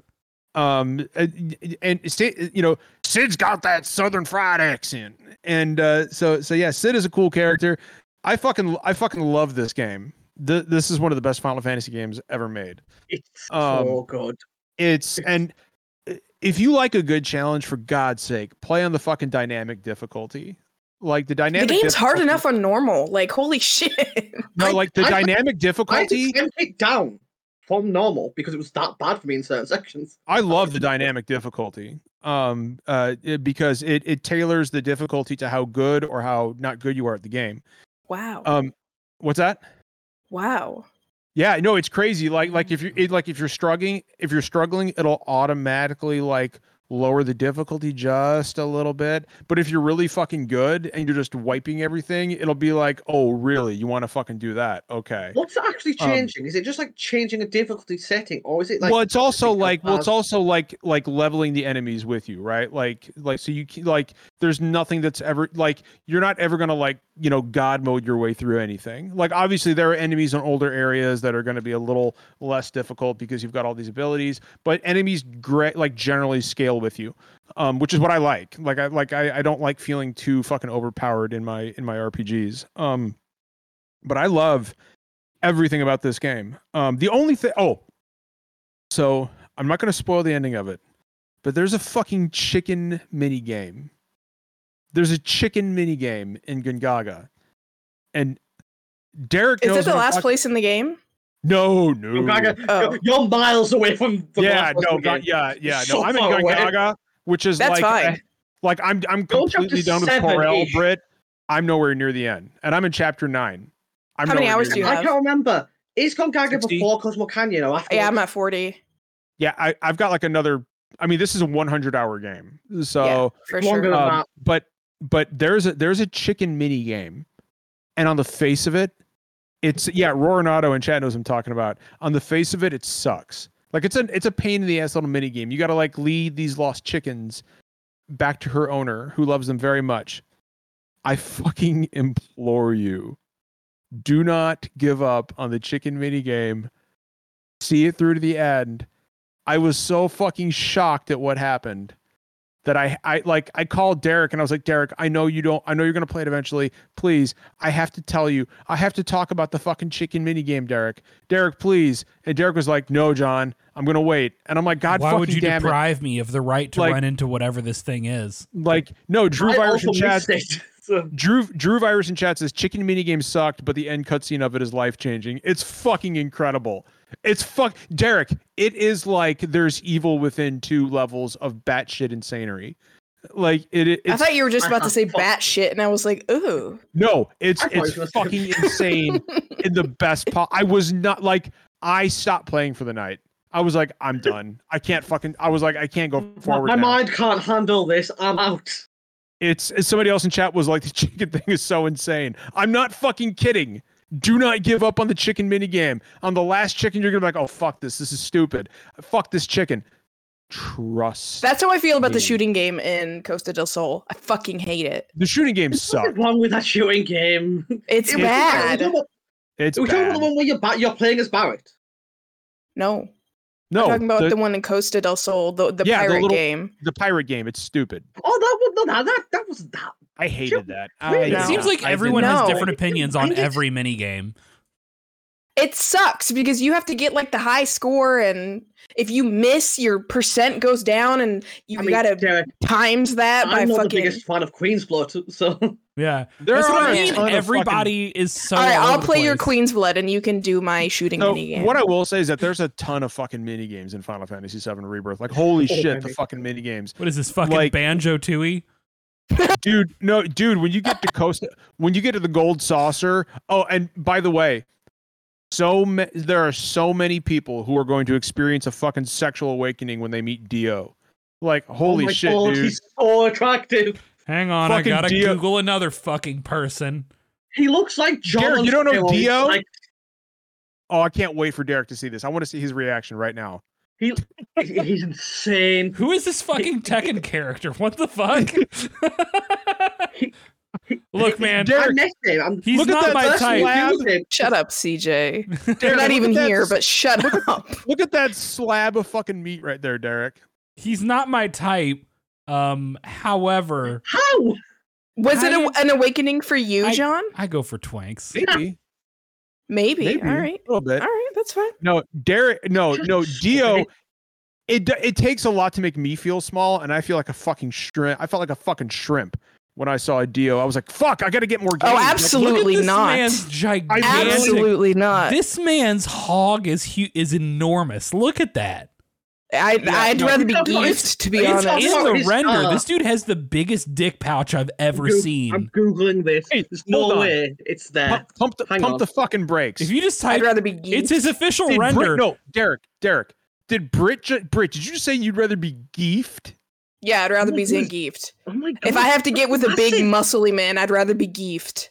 And Sid's got that Southern fried accent, and so yeah, Sid is a cool character. I fucking love this game. This is one of the best Final Fantasy games ever made. It's Um, so good. And if you like a good challenge, for God's sake, play on the fucking dynamic difficulty. Like the The dynamic. game's hard difficulty- enough on normal. Like holy shit. No, like the I- dynamic I difficulty. had to it down from normal because it was that bad for me in certain sections. I love the dynamic difficulty. Because it tailors the difficulty to how good or how not good you are at the game. Wow. What's that? Wow. Yeah, no, it's crazy. Like if you're struggling, it'll automatically like lower the difficulty just a little bit. But if you're really fucking good and you're just wiping everything, it'll be like, oh, really? You want to fucking do that? Okay. What's actually changing? Is it just like changing a difficulty setting, or is it like? Well, it's also because like like leveling the enemies with you, right? Like so you like there's nothing that's ever like you're not ever gonna like god mode your way through anything. Like obviously there are enemies in older areas that are going to be a little less difficult because you've got all these abilities, but enemies like generally scale with you, which is what I like. I don't like feeling too fucking overpowered in my RPGs. But I love everything about this game. The only thing, so I'm not going to spoil the ending of it, but there's a fucking chicken mini game. There's a chicken mini game in Gungaga, and Derek Is knows it the what I'm last talking- place in the game? No. Oh. You're miles away from. The Yeah, last no, one again. yeah. So No, I'm in far away. Gungaga, which is That's fine. like I'm Go chapter completely done with 7 Corel, -ish. Brit. I'm nowhere near the end, and I'm in chapter 9. I'm How many nowhere hours near do you the I end. have? can't remember. Is Gongaga 60? before Cosmo Canyon or after? Yeah, I'm at 40. Yeah, I've got like another. I mean, this is a 100-hour game, so. Yeah, for Longer sure. than that. But there's a chicken mini game, and on the face of it, it's Roranado and Chat knows what I'm talking about. On the face of it, it sucks. Like it's a pain in the ass little mini game. You got to like lead these lost chickens back to her owner, who loves them very much. I fucking implore you, do not give up on the chicken mini game. See it through to the end. I was so fucking shocked at what happened that I called Derek and I was like, Derek, I know you're going to play it eventually. Please, I have to tell you, I have to talk about the fucking chicken mini game, Derek, please. And Derek was like, no, John, I'm going to wait. And I'm like, God Why fucking would you damn it. deprive me of the right to Like- run into whatever this thing is? Like, no, Drew I Virus also in chat. missed it. So- Drew Virus in chat says chicken mini game sucked, but the end cutscene of it is life changing. It's fucking incredible. Derek. It is like there's evil within 2 levels of batshit insanery. Like it's I thought you were just about to say Fuck. bat shit, and I was like, ooh. no, it's I thought it was fucking insane in the best I was not like I stopped playing for the night. I was like, I'm done. I can't go forward. My now. mind can't handle this. I'm out. It's somebody else in chat was like, the chicken thing is so insane. I'm not fucking kidding. Do not give up on the chicken minigame. On the last chicken, you're gonna be like, oh fuck this is stupid. Fuck this chicken. Trust. That's how I feel about the me. shooting game in Costa del Sol. I fucking hate it. The shooting games suck. What's wrong with that shooting game? It's It was- bad. It's Are we talking about bad. the one where you're playing as Barrett? No, No, I'm talking about the one in Costa del Sol, the Yeah, the pirate little- game. the pirate game. It's stupid. Oh, that wasn't that. I hated that. Really? It No. seems like I everyone didn't- has No. different opinions on I did- every mini game. It sucks because you have to get like the high score, and if you miss, your percent goes down, and you gotta Derek, times that by I'm not fucking. the biggest fan of Queen's Blood, so Yeah, There that's what are I a mean. ton of Everybody is so. All right, all I'll over the play your place. Queen's Blood, and you can do my shooting So minigame. what I will say is that there's a ton of fucking mini games in Final Fantasy VII Rebirth. Like holy shit, the baby. fucking mini games, What is this fucking Like- Banjo Tooie? dude. No, dude. When you get to the gold saucer. Oh, and by the way, there are so many people who are going to experience a fucking sexual awakening when they meet Dio. Like holy oh my shit, God, dude. he's so attractive. Hang on, Fucking I gotta Dio- Google another fucking person. He looks like John. Derek, you don't know Stamos. Dio? Like Oh, I can't wait for Derek to see this. I want to see his reaction right now. he's insane. Who is this fucking Tekken character? What the fuck? Look, man, Derek, I missed him. he's look at not that my first type. slab. Shut up, CJ. Derek, You're not look even at that here, s- but shut up. Look at that slab of fucking meat right there, Derek. He's not my type. However, How? Was it I- an awakening for you, I- John? I go for twanks. Maybe, Maybe. All right. a little bit. All right. That's fine. No, Derek. No, Just Dio. say- It takes a lot to make me feel small, and I feel like a fucking shrimp. I felt like a fucking shrimp when I saw a Dio. I was like, "Fuck, I got to get more games." Oh, Like, absolutely. Look at this not. man's gigantic. Absolutely not. This man's hog is enormous. Look at that. I'd no. rather be It's- geefed, to be It's honest. in Oh, the he's- render. This dude has the biggest dick pouch I've ever I'm seen. googling this. Hey, There's hold no on. way it's there. Pump Hang on. the fucking brakes. If you just I'd type, rather be geefed. it's his official Did render. No, Derek. Did Brit? Did you just say you'd rather be geefed? Yeah, I'd rather What be is- geefed. Oh my God. If I have to get with a big, Massive. muscly man, I'd rather be geefed.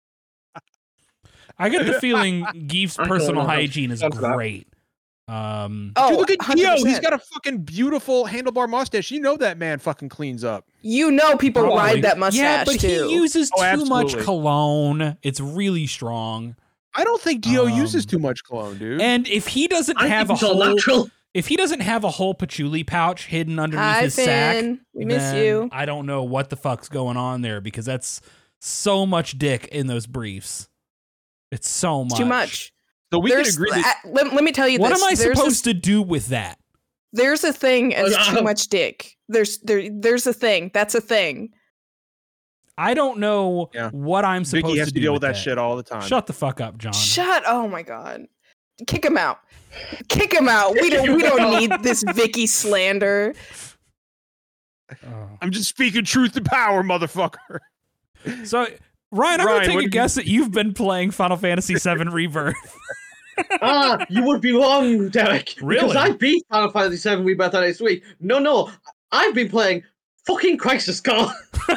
I get the feeling Geef's I don't personal know how hygiene is to answer that. great. Oh, Dude, look at Dio. 100%. He's got a fucking beautiful handlebar mustache. You know that man fucking cleans up. You know people Probably. ride that mustache Yeah, but too. he uses Oh, too much absolutely. cologne. It's really strong. I don't think Dio uses Um, too much cologne, dude. And if he doesn't I have a think it's all whole, natural. if he doesn't have a whole patchouli pouch hidden underneath Hi, his sack, Finn. We miss then you. I don't know what the fuck's going on there because that's so much dick in those briefs. It's so much. Too much. So we can There's, agree that let me tell you What this. am I There's supposed to do with that? There's a thing as Oh, too no. much dick. There's a thing. That's a thing. I don't know Yeah. what I'm supposed Vicky has to to do deal with with that shit all the time. Shut the fuck up, John. Shut. Oh my god. Kick him out. Kick him out. We don't need this Vicky slander. Oh. I'm just speaking truth to power, motherfucker. So, Ryan, I'm Ryan, going to take what a do guess that you've been playing Final Fantasy VII Rebirth. You would be wrong, Derek. Really? Because I beat Final Fantasy VII Rebirth this week. No. I've been playing fucking Crisis Core.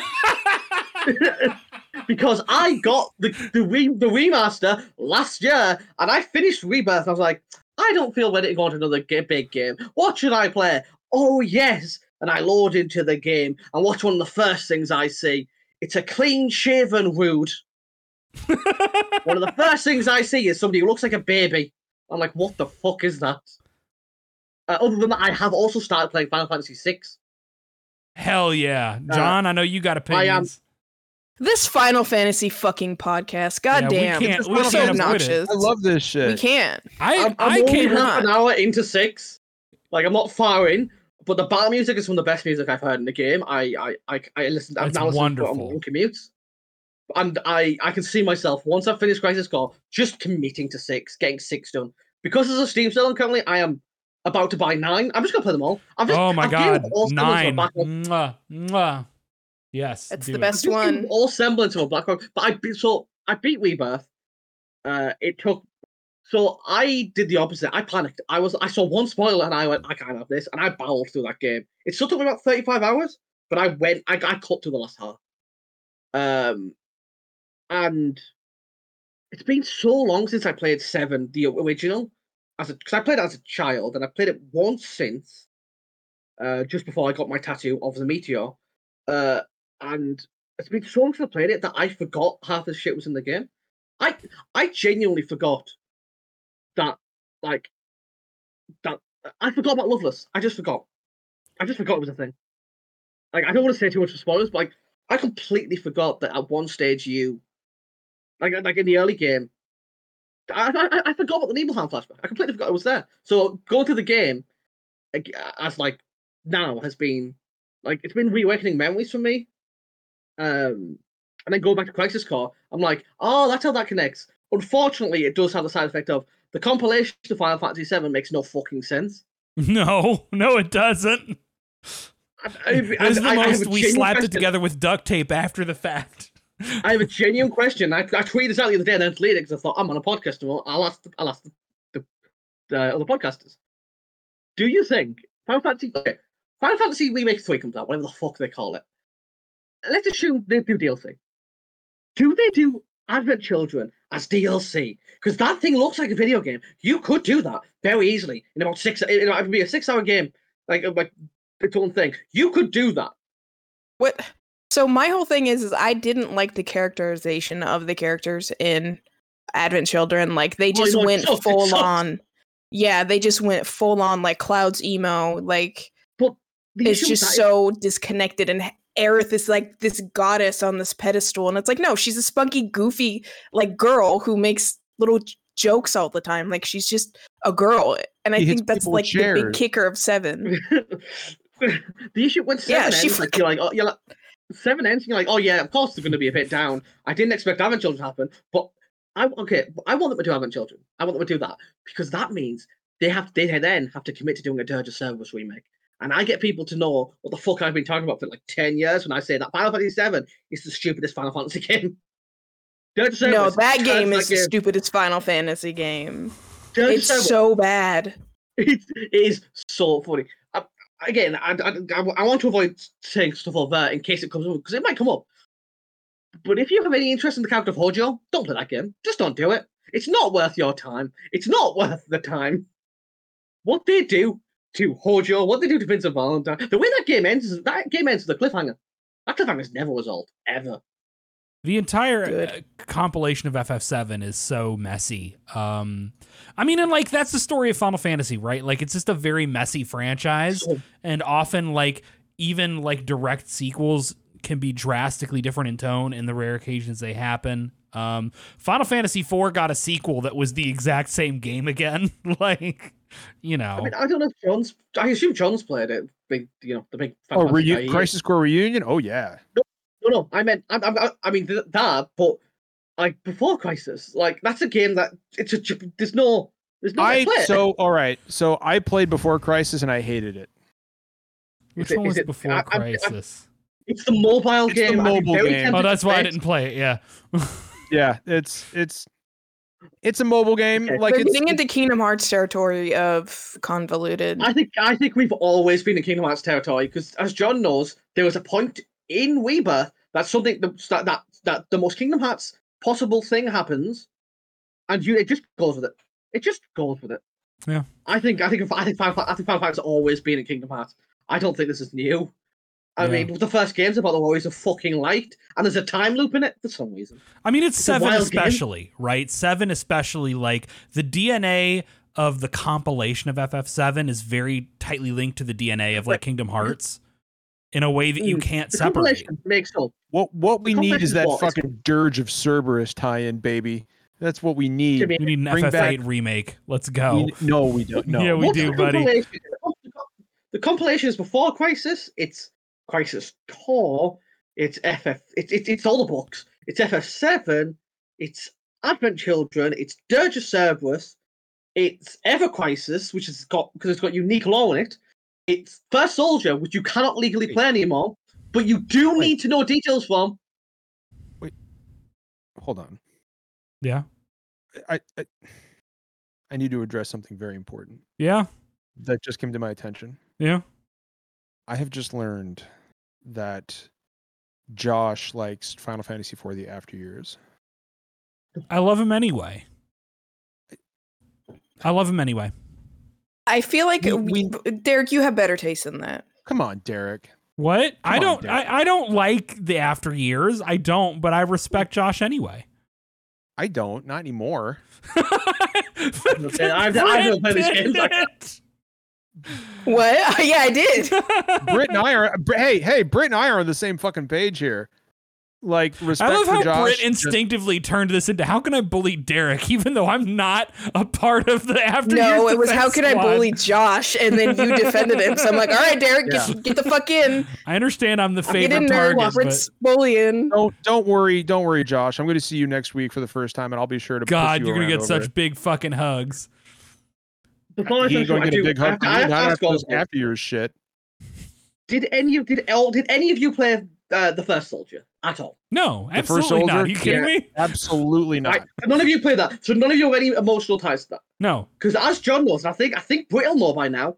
Because I got the remaster last year, and I finished Rebirth. I was like, I don't feel ready to go into another big game. What should I play? Oh, yes. And I load into the game, and what's one of the first things I see? It's a clean-shaven Rude. One of the first things I see is somebody who looks like a baby. I'm like, what the fuck is that? Other than that, I have also started playing Final Fantasy VI. Hell yeah. John, I know you got opinions. This Final Fantasy fucking podcast. God Yeah, we damn. can't- we We're can't so avoid it. obnoxious. I love this shit. We can't. I I'm only came half not. an hour into 6. Like, I'm not far in, but the battle music is some of the best music I've heard in the game. I listened. I've That's now listened to it on wonderful. my own commutes. And I can see myself, once I've finished Crisis Core, just committing to 6, getting 6 done. Because there's a Steam sale and currently, I am about to buy 9. I'm just going to play them all. Oh my I've given god. all semblance of a 9. backlog. Mwah. Yes. That's do the it. best I've just given one. all semblance of a backlog. But I beat Rebirth. It took. So I did the opposite. I panicked. I saw one spoiler and I went, I can't have this, and I barreled through that game. It still took me about 35 hours, but I cut to the last half. And it's been so long since I played 7, the original, because I played it as a child, and I played it once since, just before I got my tattoo of the meteor, and it's been so long since I played it that I forgot half the shit was in the game. I genuinely forgot that, like, that I forgot about Loveless. I just forgot it was a thing. Like, I don't want to say too much for spoilers, but like, I completely forgot that at one stage you, like in the early game, I forgot about the Nibelheim flashback. I completely forgot it was there. So going through the game, as like now has been, like, it's been reawakening memories for me. And then going back to Crisis Core, I'm like, oh, that's how that connects. Unfortunately, it does have the side effect of the compilation of Final Fantasy VII makes no fucking sense. No, it doesn't. This is the most we slapped it together with duct tape after the fact. I have a genuine question. I tweeted this out the other day and then deleted it because I thought I'm on a podcast tomorrow. I'll ask the other podcasters. Do you think Final Fantasy Remake 3 comes out, whatever the fuck they call it? Let's assume they do DLC. Do they do Advent Children as DLC? Because that thing looks like a video game. You could do that very easily in about 6. It would be a 6-hour game, like its own thing. You could do that. What? So my whole thing is I didn't like the characterization of the characters in Advent Children. Like, they just went full on. Yeah, they just went full on, like, Cloud's emo. Like, but it's just so disconnected. And Aerith is like this goddess on this pedestal, and it's like, no, she's a spunky, goofy, like, girl who makes little jokes all the time. Like, she's just a girl, and I think that's like the big kicker of 7. The issue when 7 ends, like, you're like 7 ends, and you're like, oh yeah, of course they're going to be a bit down. I didn't expect Advent Children to happen, but I want them to do Advent Children. I want them to do that because that means they then have to commit to doing a Dirge of Cerberus remake. And I get people to know what the fuck I've been talking about for like 10 years when I say that Final Fantasy VII is the stupidest Final Fantasy game. No, that game is the stupidest Final Fantasy game. It's so bad. It is so funny. Again, I want to avoid saying stuff over there in case it comes up, because it might come up. But if you have any interest in the character of Hojo, don't play that game. Just don't do it. It's not worth your time. It's not worth the time. What they do to Hojo, what they do to Vincent Valentine, the way that game ends with a cliffhanger. That cliffhanger's never resolved, ever. The entire compilation of FF7 is so messy. I mean, and like, that's the story of Final Fantasy, right? Like, it's just a very messy franchise, and often, like, even like direct sequels can be drastically different in tone in the rare occasions they happen. Final Fantasy IV got a sequel that was the exact same game again. Like, you know. I mean, I don't know if I assume John's played it. The big. Crisis Core Reunion? Oh, yeah. No. I mean that, but like before Crisis, like that's a game that there's no. All right. So I played before Crisis and I hated it. Which one was before Crisis? It's the mobile game. The mobile game. Oh, that's why I didn't play it. Yeah. Yeah, it's a mobile game. Okay. Like, we're getting into Kingdom Hearts territory of convoluted. I think we've always been in Kingdom Hearts territory because, as John knows, there was a point in Rebirth that something that the most Kingdom Hearts possible thing happens, and it just goes with it. It just goes with it. Yeah. I think Final Fantasy has always been in Kingdom Hearts. I don't think this is new. I mean, the first game's about the Warriors of fucking Light, and there's a time loop in it for some reason. I mean, it's 7 especially, right? 7 especially, like, the DNA of the compilation of FF7 is very tightly linked to the DNA of, like, Kingdom Hearts in a way that you can't separate. Makes sense. What we need is that fucking Dirge of Cerberus tie-in, baby. That's what we need. We need an FF8 remake. Let's go. No, we don't. No. Yeah, we do, buddy. The compilation is before Crisis. It's Crisis Core. It's FF. It's all the books. It's FF7. It's Advent Children. It's Dirge of Cerberus. It's Ever Crisis, which has got because it's got unique lore in it. It's First Soldier, which you cannot legally play anymore, but you do need to know details from. Wait, hold on. Yeah, I need to address something very important. Yeah, that just came to my attention. Yeah, I have just learned that Josh likes Final Fantasy IV: The After Years. I love him anyway. I feel like We- Derek, you have better taste than that. Come on, Derek. What? Come on, Derek. I don't like the After Years. I don't, but I respect Josh anyway. I don't. Not anymore. Okay, I've never played these games. What? Yeah, I did. Britt and I are. Hey, Britt and I are on the same fucking page here. Like, respect I love for how Josh. Britt instinctively turned this into how can I bully Derek even though I'm not a part of the After Years No, it was how defense could I squad. bully Josh, and then you defended him. So I'm like, all right, Derek, get the fuck in. I understand I'm the Get favorite in there, target, but Robert's bullying. Don't worry, Josh. I'm going to see you next week for the first time, and I'll be sure to. God, push you you're gonna around get over such it. big fucking hugs. Before I He ain't finish, going I to get a do- big hug. I have to Not ask after all this of you, after your shit. did any of you play the First Soldier at all? No, The First absolutely not. Soldier? Are you kidding Yeah. me? Absolutely not. Right, so none of you played that. So none of you have any emotional ties to that. No. Because as John knows, and I think Britt will know by now,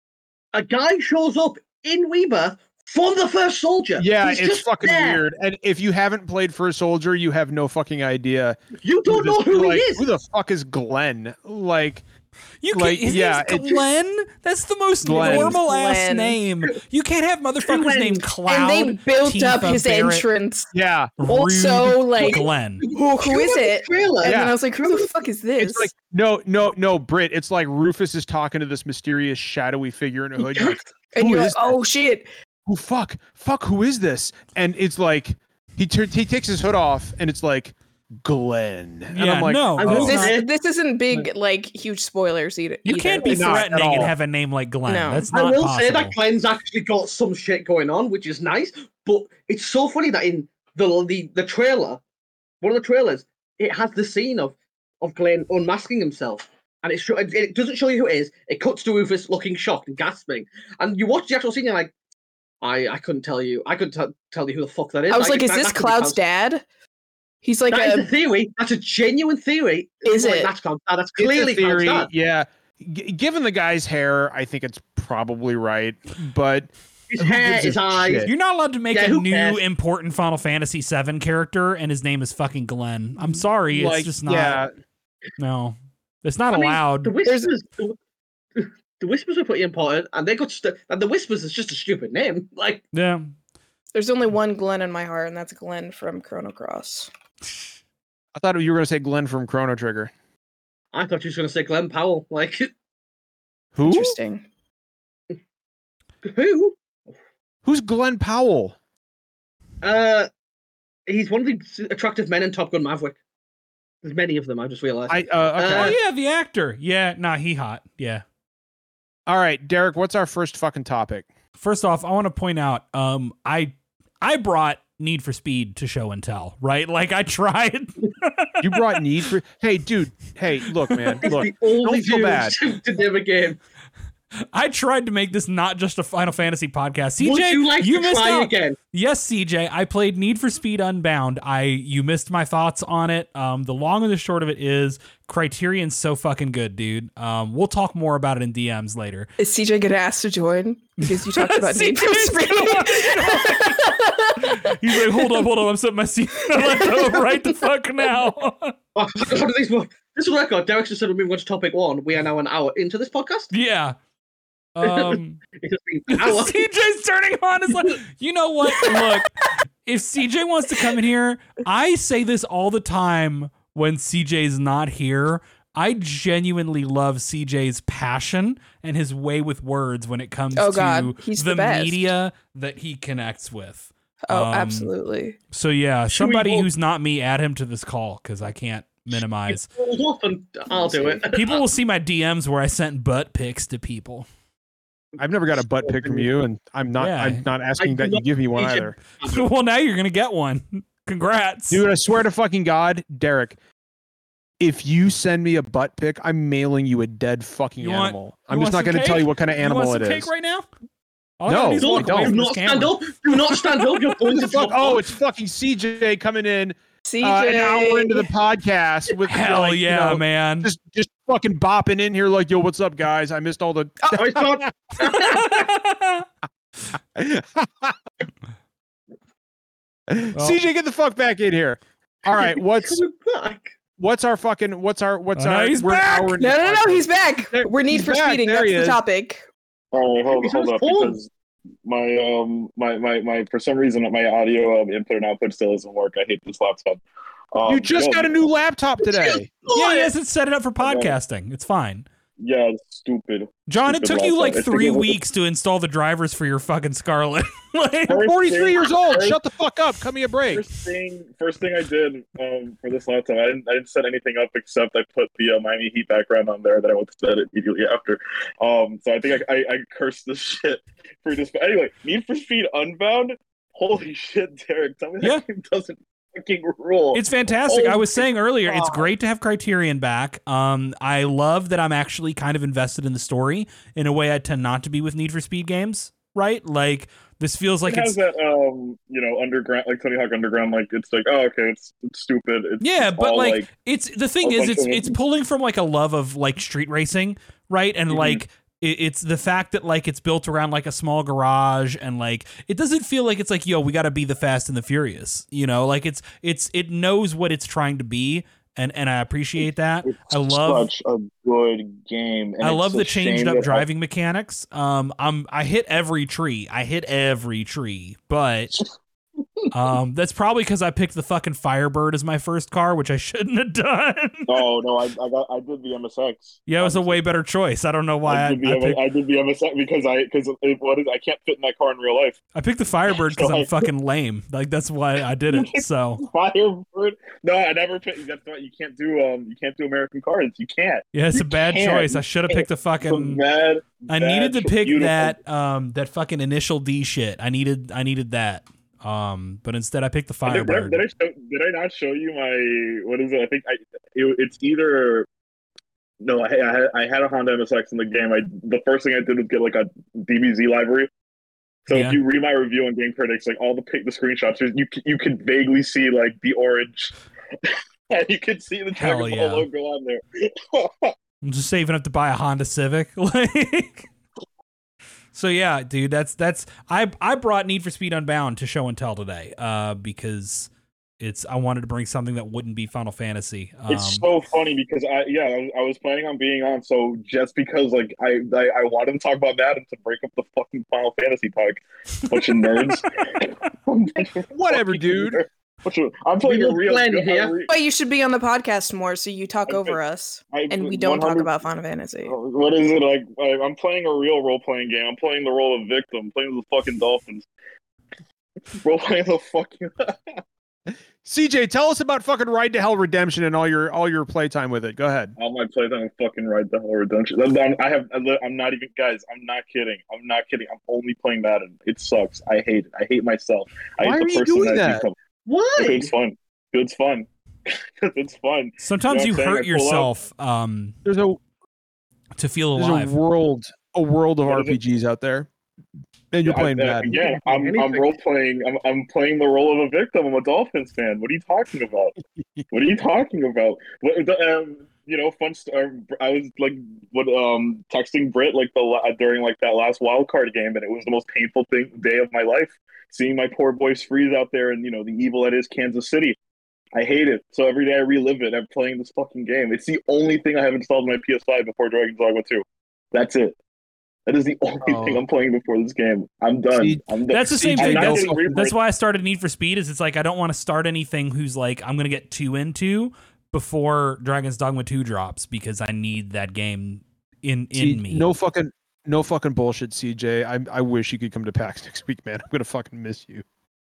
a guy shows up in Rebirth from the First Soldier. Yeah, He's it's just fucking there. weird. And if you haven't played First Soldier, you have no fucking idea. You don't know who like, he is. Who the fuck is Glenn? Like, You Like, can't. His yeah, name's Glenn. That's the most Glenn. normal ass Glenn. name. You can't have motherfuckers Glenn. named Cloud. And they built up Tifa, his Barrett, entrance. yeah, Also, Rude like, Glenn. who is it? Trailer. And Yeah. then I was like, who the fuck is this? it's like no, Britt. It's like Rufus is talking to this mysterious shadowy figure in a hood. You're like, and who you're like, is oh shit. who fuck, who is this? And it's like he takes his hood off, and it's like Glenn. And Yeah, I'm like, no, I that's will not- say- This isn't big, like, huge spoilers either. you can't be Not at threatening and all. have a name like Glenn. No. That's I not will possible. say that Glenn's actually got some shit going on, which is nice. But it's so funny that in the trailer, one of the trailers, it has the scene of Glenn unmasking himself, and it doesn't show you who it is. It cuts to Rufus looking shocked and gasping, and you watch the actual scene, you're like, I couldn't tell you. I couldn't tell you who the fuck that is. I was like, is that this could be Cloud's dad? He's like That is a a. theory. That's a genuine theory. Is Like, it? That's Cloud's dad. That's it's a clearly Cloud's theory. dad. Yeah, given the guy's hair, I think it's probably right. But His who hair, gives a his eyes. shit? You're not allowed to make Yeah, a who new cares? important Final Fantasy VII character, and his name is fucking Glenn. I'm sorry, like, it's just not. yeah, No, it's not I mean, allowed. The Whispers. The Whispers were pretty important, and they got and the Whispers is just a stupid name. Like, Yeah. There's only one Glenn in my heart, and that's Glenn from Chrono Cross. I thought you were gonna say Glenn from Chrono Trigger. I thought you was gonna say Glenn Powell. Like, Who? Interesting. who? Who's Glenn Powell? He's one of the attractive men in Top Gun Maverick. There's many of them. I just realized. Okay. Oh yeah, the actor. Yeah, nah, he hot. Yeah. All right, Derek. What's our first fucking topic? First off, I want to point out, I brought Need for Speed to show and tell, right? Like I tried. You brought Need for. Hey, dude. Hey, look, man. He's Look. the only don't feel dude bad. to name a game. I tried to make this not just a Final Fantasy podcast. CJ, Would you like to missed try out. again? Yes, CJ, I played Need for Speed Unbound. You missed my thoughts on it. The long and the short of it is Criterion's so fucking good, dude. We'll talk more about it in DMs later. Is CJ gonna ask to join because you talked about Need for CJ 's Speed? He's like, hold up, I'm setting my seat right the fuck now. Oh, how do these work? This is record. Derek just said we're moving on to topic 1. We are now an hour into this podcast. Yeah. It has been an hour. CJ's turning on. Is like, you know what? Look, if CJ wants to come in here, I say this all the time when CJ's not here. I genuinely love CJ's passion and his way with words when it comes Oh, to God. He's the best. media that he connects with. Oh, absolutely. So yeah, Should we somebody all- who's not me, add him to this call because I can't minimize. Hold off and I'll do it. People will see my DMs where I sent butt pics to people. I've never got a butt pic from you, and I'm not. Yeah. I'm not asking I that do you give me one not- either, Well, now you're gonna get one. Congrats, dude. I swear to fucking God, Derek. If you send me a butt pic, I'm mailing you a dead fucking You want- animal. you I'm want just not some going to tell cake? you what kind of You animal want it some is. cake right now? All I No, gotta do is don't. walk away Do from not this stand camera. up. Do not stand up. You're going to Fuck, fuck. oh, it's fucking CJ coming in CJ. an hour into the podcast with Hell like, yeah, you know, man. just fucking bopping in here like, yo, what's up, guys? I missed all the. Oh, it's not. CJ, get the fuck back in here. All right, what's Coming back. What's our he's we're an back! hour into No, podcast. he's back. There- We're need he's for back. speeding. There That's he the is. topic. Oh, hold Because up, full. because my for some reason my audio input and output still doesn't work. I hate this laptop. You just got a new laptop today. Yeah, he hasn't set it up for podcasting. It's fine. Yeah, it's stupid. John, it Stupid took you like laptop. 3 weeks to install the drivers for your fucking Scarlet. Like, I'm 43 years old. First- Shut the fuck up. Cut me a break. First thing I did for this laptop, I didn't set anything up except I put the Miami Heat background on there that I would set it immediately after. So I think I cursed this shit for this. Anyway, Need for Speed Unbound. Holy shit, Derek! Tell me that game doesn't fucking rule. it's fantastic. I Oh was saying earlier, it's God. great to have Criterion back. I love that I'm actually kind of invested in the story in a way I tend not to be with Need for Speed games, right? Like, this feels like it has it's... that underground, like Tony Hawk Underground, like it's like, oh, okay, it's stupid. Yeah, but all, like it's the thing a is bunch it's of- pulling from like a love of like street racing, right? And Mhm. like it's the fact that like it's built around like a small garage, and like it doesn't feel like it's like, yo, we got to be the Fast and the Furious, you know? Like it knows what it's trying to be, and I appreciate that. It's I love such a good game. And I it's love a the changed shame up that driving mechanics. I hit every tree. But that's probably because I picked the fucking Firebird as my first car, which I shouldn't have done. Oh no, I did the MSX. Yeah, it was a way better choice. I don't know why I did the MSX because I can't fit in that car in real life. I picked the Firebird because I'm fucking lame. Like, that's why I did it. So Firebird? No, I never picked. That's why you can't do American cars. You can't. yeah, it's You a bad can't. choice. I should have picked the It's a fucking. bad. I needed to pick beautiful- that fucking initial D shit. I needed that. But instead I picked the Firebird. Did I not show you my, what is it? I think it's either. No, I had a Honda MSX in the game. The first thing I did was get like a DBZ library. So Yeah. if you read my review on Game Critics, like all the screenshots, you could vaguely see like the orange, and you could see the Hell Dragon yeah. Ball logo on there. I'm just saving up to buy a Honda Civic. Like, so yeah, dude, that's I brought Need for Speed Unbound to show and tell today, because I wanted to bring something that wouldn't be Final Fantasy. It's so funny because I was planning on being on, so just because like I wanted to talk about that and to break up the fucking Final Fantasy talk, bunch of nerds. Whatever, dude. I'm playing a real. plenty here. But you should be on the podcast more so you talk over us and we don't talk about Final Fantasy. What is it like? I'm playing a real role playing game. I'm playing the role of victim. I'm playing the fucking Dolphins. Role playing the fucking. CJ, tell us about fucking Ride to Hell Redemption and all your playtime with it. Go ahead. All my playtime with fucking Ride to Hell Redemption. I'm not even, guys. I'm not kidding. I'm only playing Madden. It sucks. I hate it. I hate myself. Why are you doing that? Why? It's fun. It's fun. It's fun. Sometimes You you know what I'm hurt saying? I pull yourself There's a to feel there's alive. a world of What is it? RPGs out there, and you're playing Madden. Yeah, I'm Anything. role playing. I'm playing the role of a victim. I'm a Dolphins fan. What are you talking about? What are you talking about? Fun. I was like, texting Britt like during like that last wild card game, and it was the most painful day of my life. Seeing my poor boys freeze out there, and the evil that is Kansas City. I hate it. So every day I relive it. I'm playing this fucking game. It's the only thing I have installed on my PS5 before Dragon's Dogma 2. That's it. That is the only thing I'm playing before this game. I'm done. See, I'm done. That's the same CJ, thing. I'm not That's, getting rebranded. that's why I started Need for Speed. Is it's like I don't want to start anything who's like I'm gonna get too into before Dragon's Dogma 2 drops, because I need that game in me. No fucking bullshit, CJ. I wish you could come to PAX next week, man. I'm gonna fucking miss you.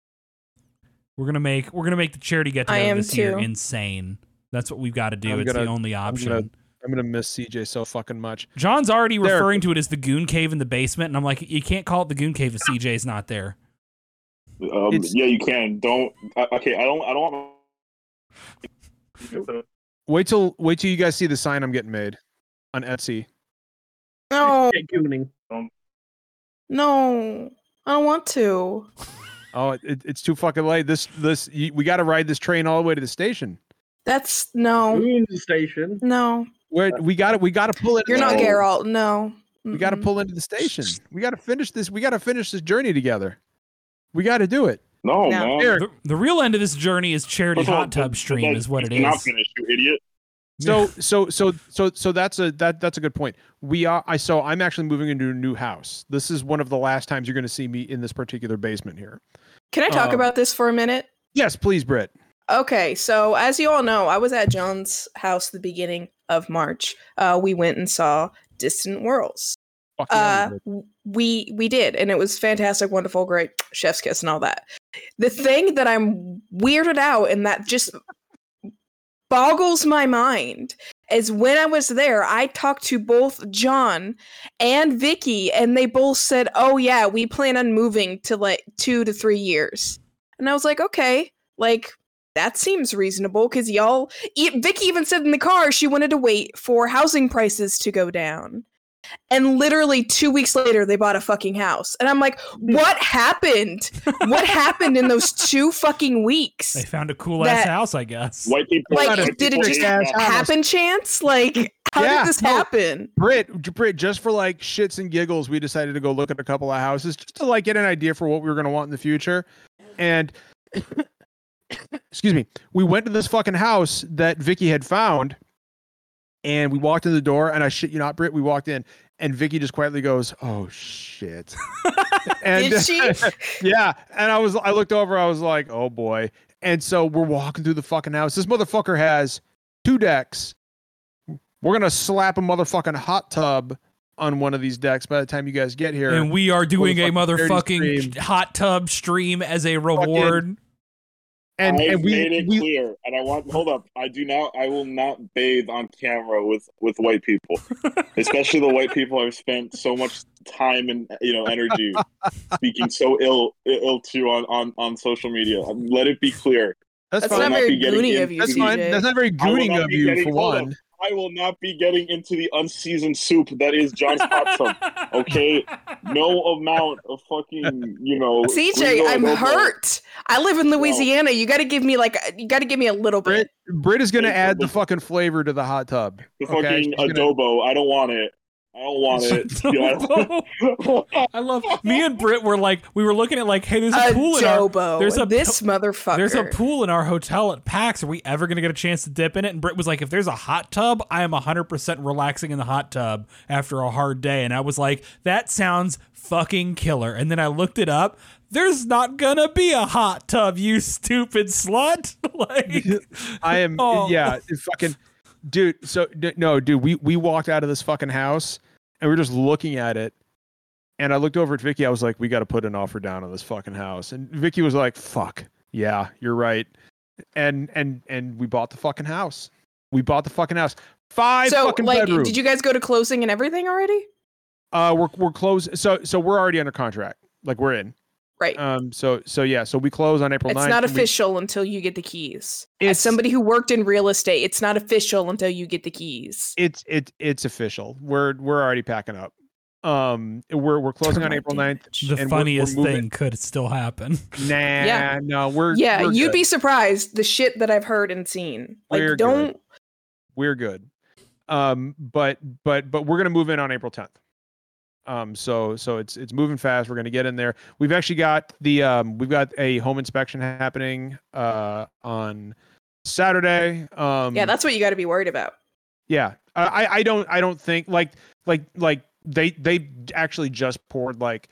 We're gonna make the charity get I together am this year too. insane. That's what we've got to do. I'm It's the gonna- only option. I'm gonna miss CJ so fucking much. John's already There. referring to it as the Goon Cave in the basement, and I'm like, you can't call it the Goon Cave if CJ's not there. It's- Yeah, you can. Don't. Okay, I don't want. Wait till you guys see the sign I'm getting made on Etsy. No, Gooning. no, I don't want to. Oh, it's too fucking late. We got to ride this train all the way to the station. That's no, Goon station. no. We got to pull it. You're not No. Geralt. No. We got to Mm-mm. pull into the station. We got to finish this. We got to finish this journey together. We got to do it. No, No. man. Eric, The real end of this journey is charity First of all, hot tub stream is what it Not is. finished, you idiot. So that's a good point. I'm actually moving into a new house. This is one of the last times you're going to see me in this particular basement here. Can I talk about this for a minute? Yes, please, Britt. Okay, so as you all know, I was at John's house the beginning of March. We went and saw Distant Worlds. Fuck yeah, you Britt. We did, and it was fantastic, wonderful, great, chef's kiss and all that. The thing that I'm weirded out and that just boggles my mind is when I was there, I talked to both John and Vicky, and they both said, "Oh yeah, we plan on moving to like 2 to 3 years." And I was like, "Okay, like that seems reasonable." Because Vicky even said in the car she wanted to wait for housing prices to go down. And literally 2 weeks later, they bought a fucking house. And I'm like, what happened? What happened in those 2 fucking weeks? They found a cool ass house, I guess. White people. Like, white did it people just hate that. happen chance? Like, how Yeah, did this no. happen? Britt, just for like shits and giggles, we decided to go look at a couple of houses just to like get an idea for what we were going to want in the future. And excuse me, we went to this fucking house that Vicky had found, and we walked in the door, and I shit you not, Britt, we walked in, and Vicky just quietly goes, "Oh shit." And Did she? yeah, and I looked over, I was like, "Oh boy." And so we're walking through the fucking house. This motherfucker has 2 decks. We're gonna slap a motherfucking hot tub on one of these decks by the time you guys get here. And we are doing a Motherfucking charity motherfucking hot tub stream as a reward. and I've made it we clear, and hold up. I will not bathe on camera with white people, especially the white people I've spent so much time and energy speaking so ill to on social media. Let it be clear. that's That's fine. not not very be getting Goonie in- of you, That's fine. CJ. That's not very I will gooning not of be you, getting- for hold one. up. I will not be getting into the unseasoned soup that is John's hot tub. Okay, no amount of fucking CJ, gringo I'm adobo. hurt. I live in Louisiana. You got to give me a little bit. Britt is gonna Hey, add the the- fucking flavor to the hot tub. The Okay? fucking She's gonna- adobo. I don't want it. I don't want it. I love me and Britt were like, we were looking at like, hey, there's a pool in our Adobo. there's a This motherfucker. there's a pool in our hotel at PAX. Are we ever gonna get a chance to dip in it? And Britt was like, if there's a hot tub, I am 100% relaxing in the hot tub after a hard day. And I was like, that sounds fucking killer. And then I looked it up. There's not gonna be a hot tub, you stupid slut. Like, I am Oh. yeah, it fucking dude. So no, dude, we walked out of this fucking house and we're just looking at it. And I looked over at Vicky. I was like, we got to put an offer down on this fucking house. And Vicky was like, fuck. Yeah, you're right. And we bought the fucking house. We bought the fucking house. 5 so, fucking like, bedrooms. did you guys go to closing and everything already? We're closed. So we're already under contract. Like we're in. Right. So we close on April 9th. It's not and we- official until you get the keys. As It's- somebody who worked in real estate, it's not official until you get the keys. It's official. We're already packing up. We're closing on April 9th. the and funniest we're moving. thing could still happen. Nah, Yeah. no, we're Yeah, we're you'd good. be surprised the shit that I've heard and seen. Like, We're don't. We're good. But we're gonna move in on April 10th. So it's moving fast. We're gonna get in there. We've actually got we've got a home inspection happening on Saturday. Yeah, that's what you got to be worried about. Yeah, I don't think like they actually just poured like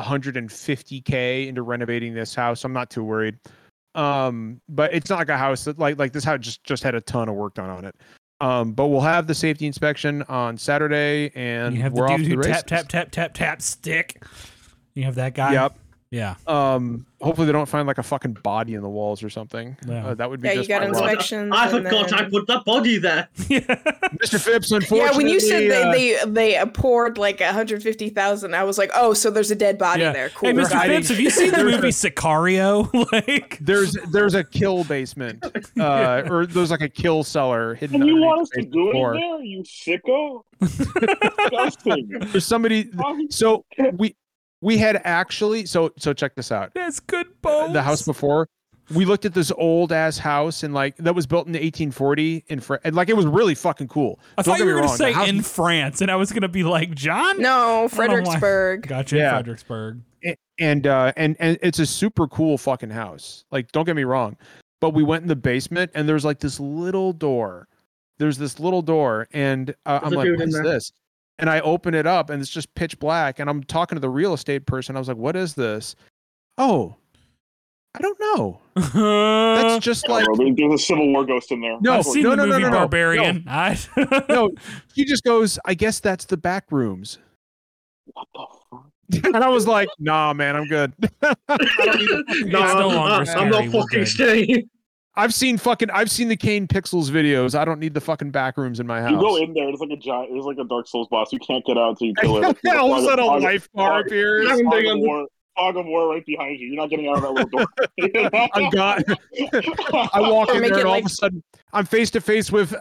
$150K into renovating this house. I'm not too worried. But it's not like a house that like this house just had a ton of work done on it. But we'll have the safety inspection on Saturday, and You have we're the off dude to who the races. tap stick. You have that guy. Yep. Yeah. Hopefully they don't find like a fucking body in the walls or something. Yeah. That would be Yeah, you just got my luck. inspections. I and forgot then- I put that body there. Mr. Phipps, unfortunately. Yeah, when you said they poured like 150,000, I was like, oh, so there's a dead body Yeah. there. Cool. Hey, Mr. hiding- Phipps, have you seen the movie Sicario? Like, there's a kill basement, or there's like a kill cellar hidden. And you underneath want the us to basement do it floor. in there, you sicko? Disgusting. There's somebody. So we had actually. So check this out. that's good bones. The house before, we looked at this old ass house and like that was built in 1840 and like it was really fucking cool. I Don't thought get you me were going wrong, to the say house- in France, and I was going to be like, John? No, I don't know why. Fredericksburg. Gotcha, Yeah. Fredericksburg. and it's a super cool fucking house. Like, don't get me wrong, but we went in the basement and there's like this little door. There's this little door, and I'm a like, dude what in is there. this? And I open it up, and it's just pitch black. And I'm talking to the real estate person. I was like, what is this? Oh, I don't know. That's just Oh, like bro, there's a Civil War ghost in there. No, I've seen no, the no, no, movie no, no, Barbarian. no. He just goes, I guess that's the back rooms. What the fuck? And I was like, nah, man, I'm good. I don't need a fucking No, It's no I'm longer not- I'm not scary, we're fucking good. staying. I've seen the Kane Pixels videos. I don't need the fucking back rooms in my house. You go in there, it's like a giant, it's like a Dark Souls boss. You can't get out until you kill it. All of a sudden, a life bar fog- appears. Fog of war right behind you. You're not getting out of that little door. I'm gone. I walk Or in make there, it and all like- of a sudden, I'm face to face with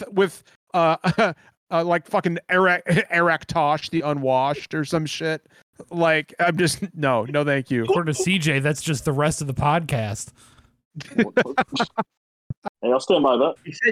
like fucking Eric Tosh, the Unwashed, or some shit. Like, I'm just no, thank you. According to CJ, that's just the rest of the podcast. Hey, I'll stand by that.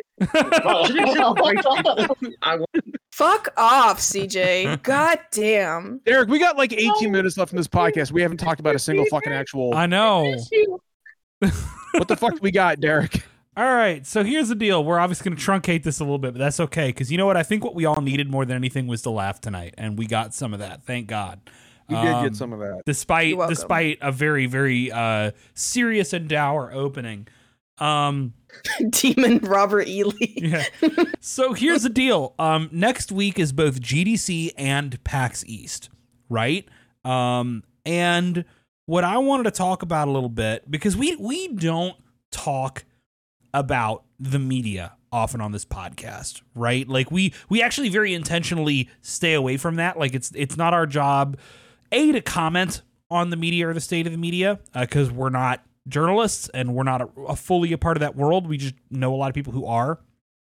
I want Fuck off, CJ. God damn. Derek, we got like 18 minutes left in this podcast. We haven't talked about a single fucking actual. I know. What the fuck do we got, Derek? All right, so here's the deal. We're obviously going to truncate this a little bit, but that's okay because you know what? I think what we all needed more than anything was to laugh tonight, and we got some of that. Thank God. You did get some of that. Despite welcome. a very very serious and dour opening. Demon Robert Ely. Yeah. So here's the deal. Next week is both GDC and PAX East, right? And what I wanted to talk about a little bit, because we don't talk about the media often on this podcast, right? Like we actually very intentionally stay away from that. Like it's not our job, to comment on the media or the state of the media, because we're not journalists and we're not fully a part of that world. We just know a lot of people who are.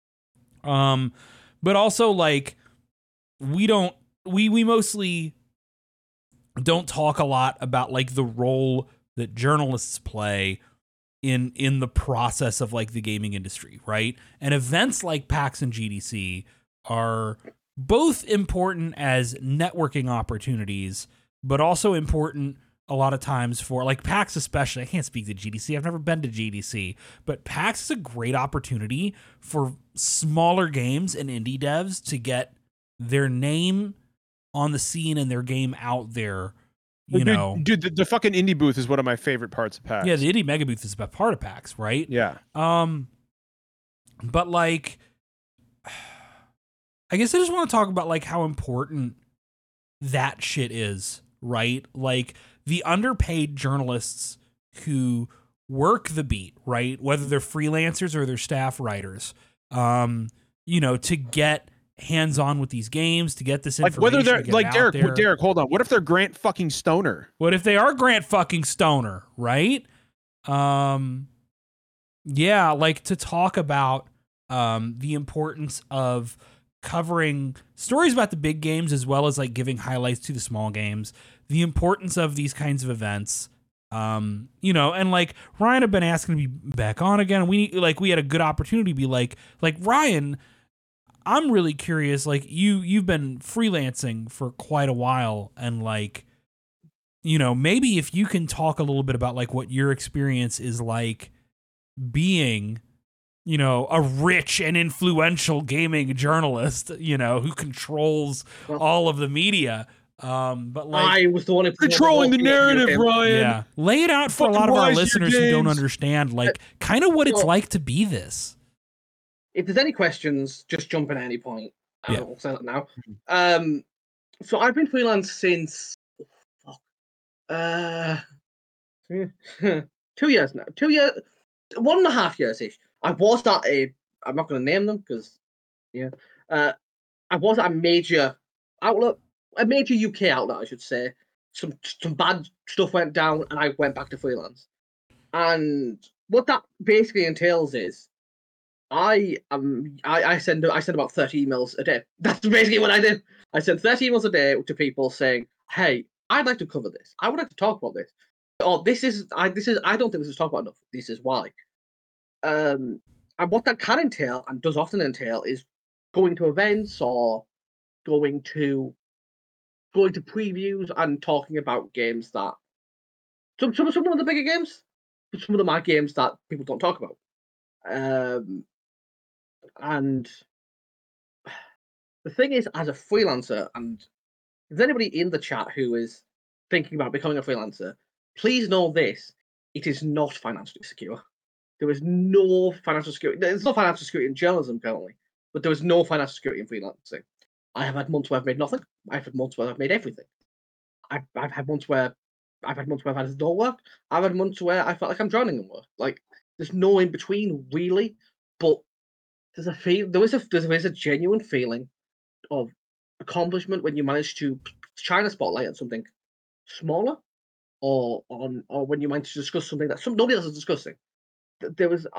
But also like we mostly don't talk a lot about like the role that journalists play in the process of like the gaming industry, right? And events like PAX and GDC are both important as networking opportunities, but also important a lot of times for like PAX especially. I can't speak to GDC. I've never been to GDC, but PAX is a great opportunity for smaller games and indie devs to get their name on the scene and their game out there. You know, dude, the fucking indie booth is one of my favorite parts of PAX. yeah, the indie mega booth is a part of PAX, right? Yeah. But like, I guess I just want to talk about like how important that shit is, right? Like the underpaid journalists who work the beat, right? Whether they're freelancers or they're staff writers, you know, to get hands-on with these games, to get this Like information. whether they're to get like it out there. Derek, hold on. What if they're Grant fucking Stoner? What if they are Grant fucking Stoner, right? Yeah, like to talk about the importance of covering stories about the big games as well as like giving highlights to the small games, the importance of these kinds of events. You know, and like Ryan had been asking to be back on again, and we had a good opportunity to be like Ryan, I'm really curious, like you've been freelancing for quite a while, and like, you know, maybe if you can talk a little bit about like what your experience is like being, you know, a rich and influential gaming journalist, you know, who controls all of the media. But like, I was the one who Controlling the narrative, Ryan. yeah, lay it out for a Fucking lot of our wise your listeners who don't games. understand, like, kind of what it's Well- like to be this. If there's any questions, just jump in at any point. Yeah. I'll say that now. So I've been freelance since 2 years now. 2 years, 1.5 years ish. I was at I'm not going to name them because, yeah. I was at a major outlet, a major UK outlet, I should say. Some bad stuff went down, and I went back to freelance. And what that basically entails is, I send about 30 emails a day. That's basically what I did. I sent 30 emails a day to people saying, "Hey, I'd like to cover this. I would like to talk about this. Or I don't think this is talked about enough. This is why." And what that can entail, and does often entail, is going to events or going to going to previews and talking about games that some of the bigger games, but some of them are games that people don't talk about. And the thing is, as a freelancer, and if there's anybody in the chat who is thinking about becoming a freelancer, please know this: it is not financially secure. There is no financial security. There's no financial security in journalism currently, but there is no financial security in freelancing. I have had months where I've made nothing. I've had months where I've made everything. I've had months where I've had no work. I've had months where I felt like I'm drowning in work. Like there's no in between really, but there's a genuine feeling of accomplishment when you manage to shine a spotlight on something smaller, or when you manage to discuss something that nobody else is discussing. There was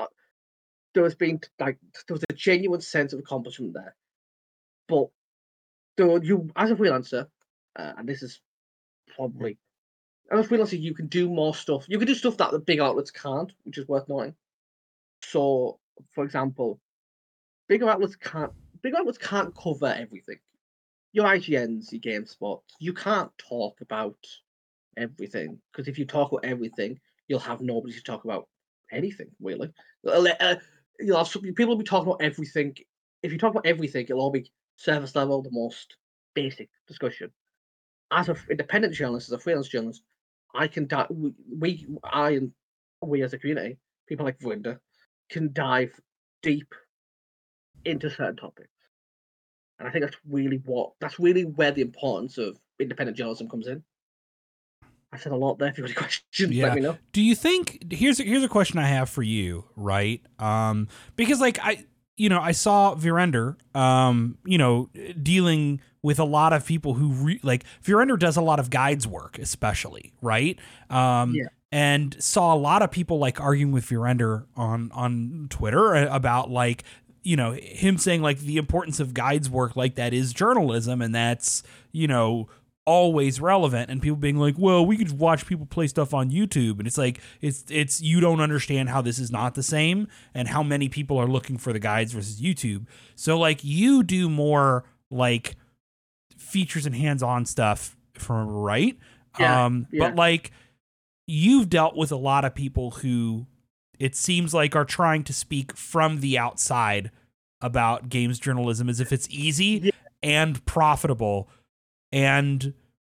a genuine sense of accomplishment there. But you, as a freelancer, and this is probably, as a freelancer, you can do more stuff. You can do stuff that the big outlets can't, which is worth knowing. So, for example, big outlets can't cover everything. Your IGNs, your GameSpot, you can't talk about everything, because if you talk about everything, you'll have nobody to talk about anything, really. You'll have people will be talking about everything. If you talk about everything, it'll all be surface level, the most basic discussion. As an independent journalist, as a freelance journalist, I can we as a community, people like Verinda, can dive deep into certain topics. And I think that's really where the importance of independent journalism comes in. I said a lot there. If you have any questions, let me know. Do you think here's a question I have for you, right? Because like I saw Virender, dealing with a lot of people who Virender does a lot of guides work, especially, right? And saw a lot of people like arguing with Virender on Twitter about like, him saying like the importance of guides work, like that is journalism, and that's, always relevant, and people being like, well, we could watch people play stuff on YouTube, and it's like it's you don't understand how this is not the same, and how many people are looking for the guides versus YouTube. So like you do more like features and hands-on stuff from right, but like you've dealt with a lot of people who it seems like are trying to speak from the outside about games journalism as if it's easy and profitable. And,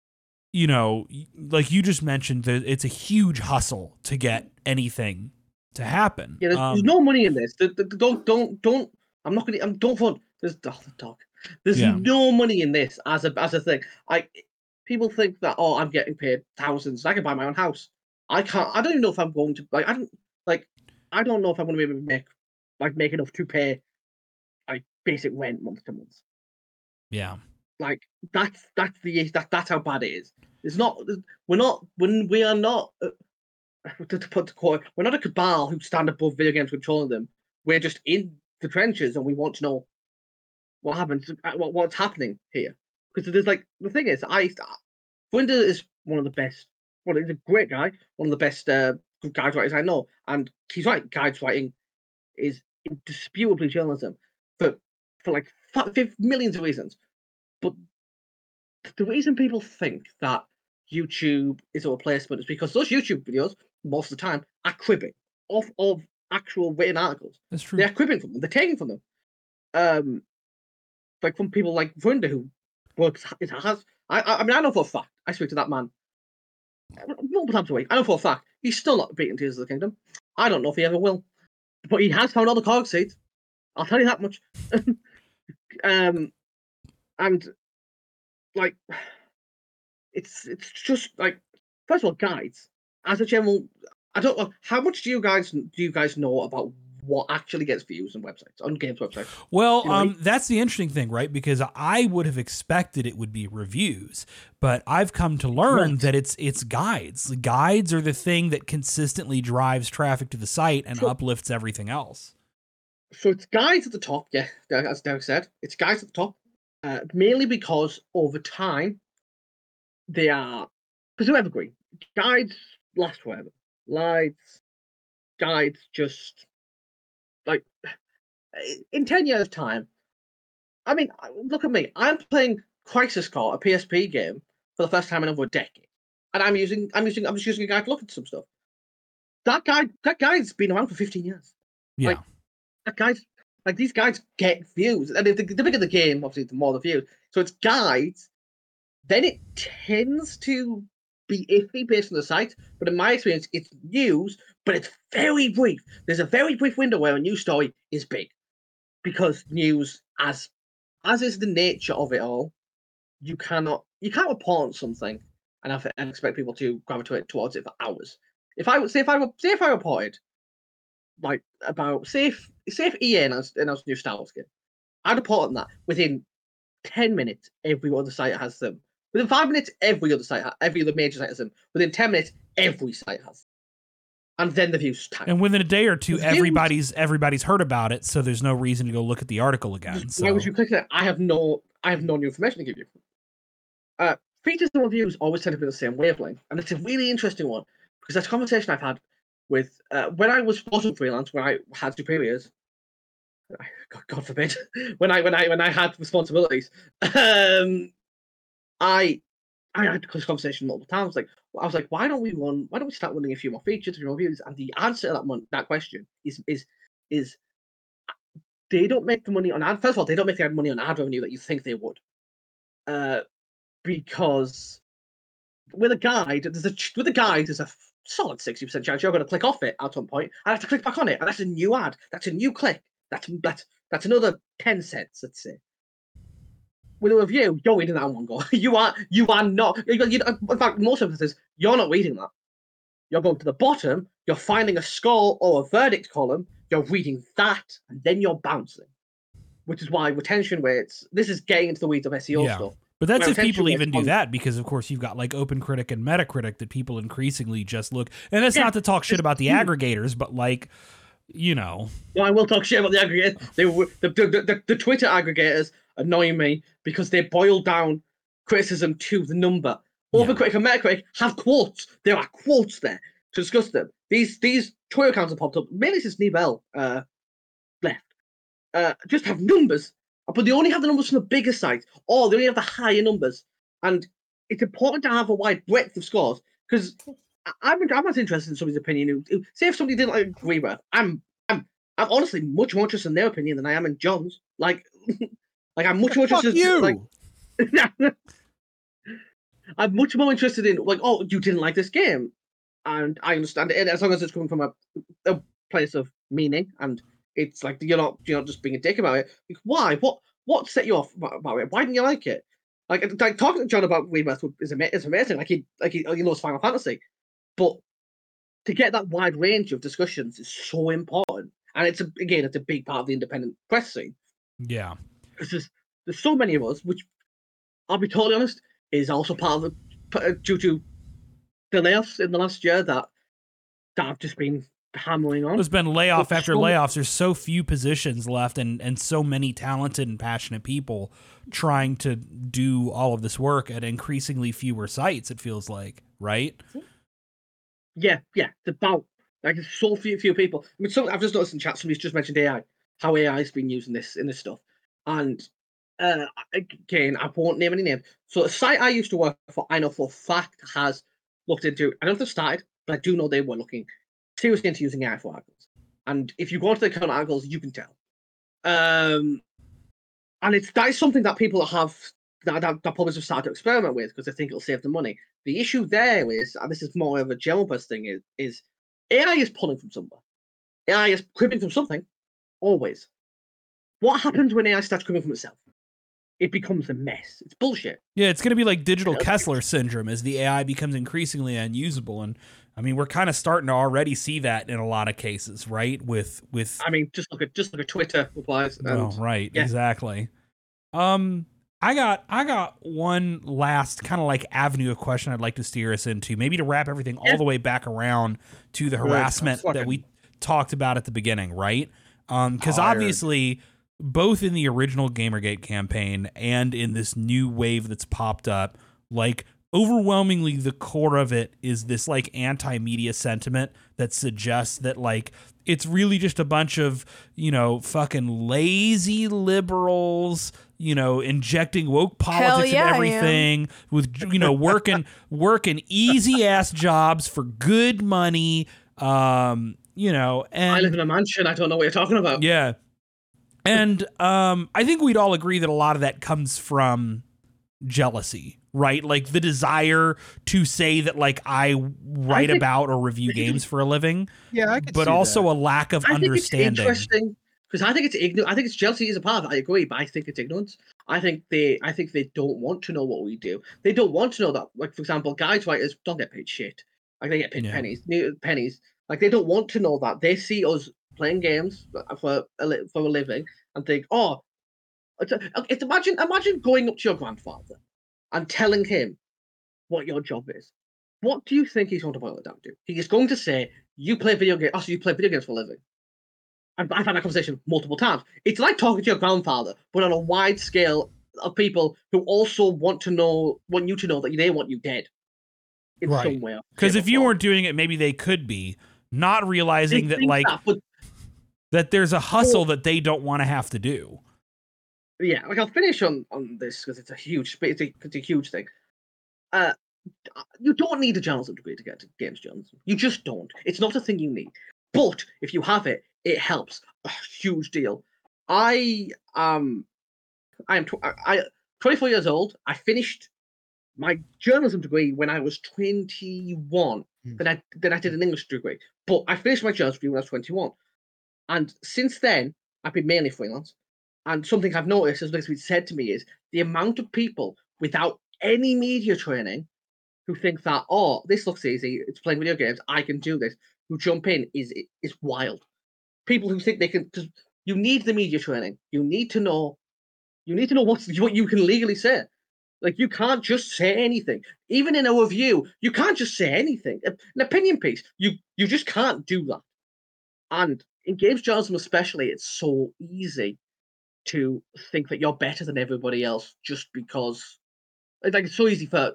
like you just mentioned, that it's a huge hustle to get anything to happen. Yeah, there's no money in this. Don't. I'm not gonna. Don't fun. There's talk. There's no money in this as a thing. People think that I'm getting paid thousands. I can buy my own house. I can't. I don't even know if I'm going to. I don't know if I'm going to be able to make enough to pay basic rent month to month. Yeah. Like that's how bad it is. It's not. We are not. To put the quote, we're not a cabal who stand above video games controlling them. We're just in the trenches, and we want to know what happens, what's happening here. Because there's the thing is, Verinda is one of the best. Well, he's a great guy, one of the best guide writers I know, and he's right. Guide writing is indisputably journalism for millions of reasons. But the reason people think that YouTube is a replacement is because those YouTube videos, most of the time, are cribbing off of actual written articles. That's true. They're cribbing from them. They're taking from them. From people like Verinda, who works. I know for a fact. I speak to that man multiple times a week. I know for a fact he's still not beaten Tears of the Kingdom. I don't know if he ever will, but he has found all the cog seeds. I'll tell you that much. And it's just first of all, guides as a general. I don't know how much do you guys know about what actually gets views on websites, on games websites? Well, that's the interesting thing, right? Because I would have expected it would be reviews, but I've come to learn that it's guides. The guides are the thing that consistently drives traffic to the site and uplifts everything else. So it's guides at the top, as Derek said. It's guides at the top, mainly because over time they are, because they're evergreen. Guides last forever. Guides just in 10 years' time. I mean, look at me. I'm playing Crisis Core, a PSP game, for the first time in over a decade, and I'm just using a guide to look at some stuff. That guide's been around for 15 years. Yeah. Like, that guy's like these guides get views, and the bigger the game, obviously, the more the views. So it's guides. Then it tends to be iffy based on the site, but in my experience, it's news, but it's very brief. There's a very brief window where a news story is big, because news, as is the nature of it all, you can't report on something and expect people to gravitate towards it for hours. If I reported like about say if EA announced new Star Wars game, I'd report on that within 10 minutes. Every other site has them. Within 5 minutes, every other major site has them. Within 10 minutes, every site has them. And then the views tank. And within a day or two, everybody's heard about it, so there's no reason to go look at the article again. So why would you click that? I have no new information to give you. Features and reviews always tend to be the same wavelength, and it's a really interesting one because that's a conversation I've had with when I was full-time freelance, when I had superiors. God forbid, when I had responsibilities, I had this conversation multiple times. Like I was like, why don't we start running a few more features, a few more reviews? And the answer to that question is they don't make the money on ad. First of all, they don't make the money on ad revenue that you think they would, because with a guide, there's a solid 60% chance you're going to click off it at some point and have to click back on it, and that's a new ad. That's a new click. That's another 10 cents, let's say. With a review, you're reading that in one go. You are not. In fact, most of it is you're not reading that. You're going to the bottom. You're finding a score or a verdict column. You're reading that, and then you're bouncing. Which is why retention rates. This is getting into the weeds of SEO stuff. But that's if people even do that, because of course you've got like OpenCritic and Metacritic that people increasingly just look. And that's not to talk shit about the aggregators, but like, you know. Well, I will talk shit about the aggregators. The Twitter aggregators annoy me because they boil down criticism to the number. OpenCritic and Metacritic have quotes. There are quotes there to discuss them. These Twitter accounts have popped up, mainly since Nibel left. Just have numbers, but they only have the numbers from the bigger sites, or they only have the higher numbers. And it's important to have a wide breadth of scores, because I'm not interested in somebody's opinion. Say if somebody didn't like Rebirth, I'm honestly much more interested in their opinion than I am in John's. Like I'm much more interested. I'm much more interested in like, oh, you didn't like this game, and I understand it as long as it's coming from a place of meaning, and it's like you're not just being a dick about it. Like, why? What set you off about it? Why didn't you like it? Like talking to John about Rebirth is amazing. Like he knows Final Fantasy, but to get that wide range of discussions is so important, and it's a big part of the independent press scene. Yeah, because there's so many of us, which I'll be totally honest, is also part of due to the layoffs in the last year that have just been hammering on. There's been layoff after layoffs. There's so few positions left, and so many talented and passionate people trying to do all of this work at increasingly fewer sites, it feels like, right? Yeah. It's about like there's so few people. I mean, I've just noticed in chat somebody's just mentioned AI, how AI has been used in this stuff, and again, I won't name any names. So a site I used to work for, I know for a fact has looked into. I don't know if they've started, but I do know they were looking seriously into using AI for articles. And if you go into the current articles, you can tell. And that is something that people that publishers have started to experiment with because they think it'll save them money. The issue there is, and this is more of a general person thing, is AI is pulling from somewhere. AI is cribbing from something, always. What happens when AI starts cribbing from itself? It becomes a mess. It's bullshit. Yeah, it's going to be like digital Kessler syndrome as the AI becomes increasingly unusable. And I mean, we're kind of starting to already see that in a lot of cases, right? With I mean, just look at Twitter replies. Oh, right, yeah. Exactly. I got one last kind of like avenue of question I'd like to steer us into, maybe to wrap everything all the way back around to the harassment that we talked about at the beginning, right? Because obviously, both in the original Gamergate campaign and in this new wave that's popped up, like overwhelmingly the core of it is this like anti-media sentiment that suggests that like it's really just a bunch of, fucking lazy liberals injecting woke politics yeah, and I am. everything with, working easy ass jobs for good money. And I live in a mansion. I don't know what you're talking about. yeah. And I think we'd all agree that a lot of that comes from jealousy, right? Like the desire to say that like I write about or review games for a living. Yeah, I could but see also that. a lack of I think understanding. it's interesting because I think it's ignorant. I think it's jealousy is a part of it. I agree, but I think it's ignorance. I think they don't want to know what we do. They don't want to know that, like for example, guide writers don't get paid shit. Like they get paid pennies. Like they don't want to know that. They see us playing games for a living and think, oh, it's imagine going up to your grandfather and telling him what your job is. What do you think he's going to boil it down to? He is going to say, you play video games. Oh, so you play video games for a living. I've had that conversation multiple times. It's like talking to your grandfather, but on a wide scale of people who also want you to know that they want you dead. In Right. some way. Because if you weren't doing it, maybe they could be, not realizing that like that there's a hustle that they don't want to have to do. Yeah, like I'll finish on this because it's a huge thing. You don't need a journalism degree to get to games journalism. You just don't. It's not a thing you need. But if you have it, it helps a huge deal. I am 24 years old. I finished my journalism degree when I was 21. Then I did an English degree. But I finished my journalism degree when I was 21. And since then, I've been mainly freelance. And something I've noticed, as been said to me, is the amount of people without any media training who think that, oh, this looks easy, it's playing video games, I can do this, who jump in is wild. People who think they can, because you need the media training. You need to know what you can legally say. Like, you can't just say anything. Even in a review, you can't just say anything. An opinion piece, you just can't do that. And in games journalism especially, it's so easy to think that you're better than everybody else just because it's so easy for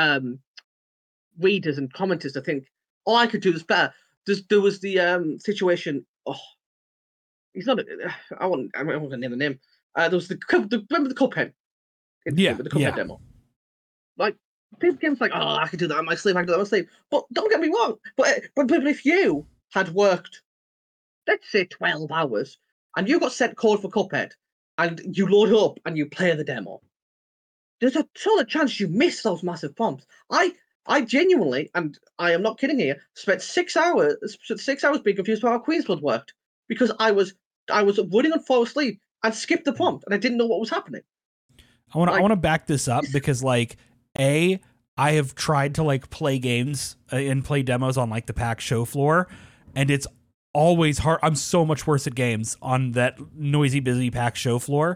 readers and commenters to think, oh, I could do this better. There was the situation. Oh, he's not. I won't name the name. There was remember the Cuphead. The Cuphead demo. Like people games like, oh, I could do that on my sleeve. I can do that on my sleeve. But don't get me wrong. But if you had worked, let's say 12 hours, and you got sent code for Cuphead, and you load it up and you play the demo, there's a solid chance you miss those massive prompts. I genuinely, and I am not kidding here, spent 6 hours being confused about how Queen's Blood worked because I was running and fall asleep and skipped the prompt and I didn't know what was happening. I want to back this up because like I have tried to like play games and play demos on like the PAX show floor, and it's always hard. I'm so much worse at games on that noisy, busy PAX show floor.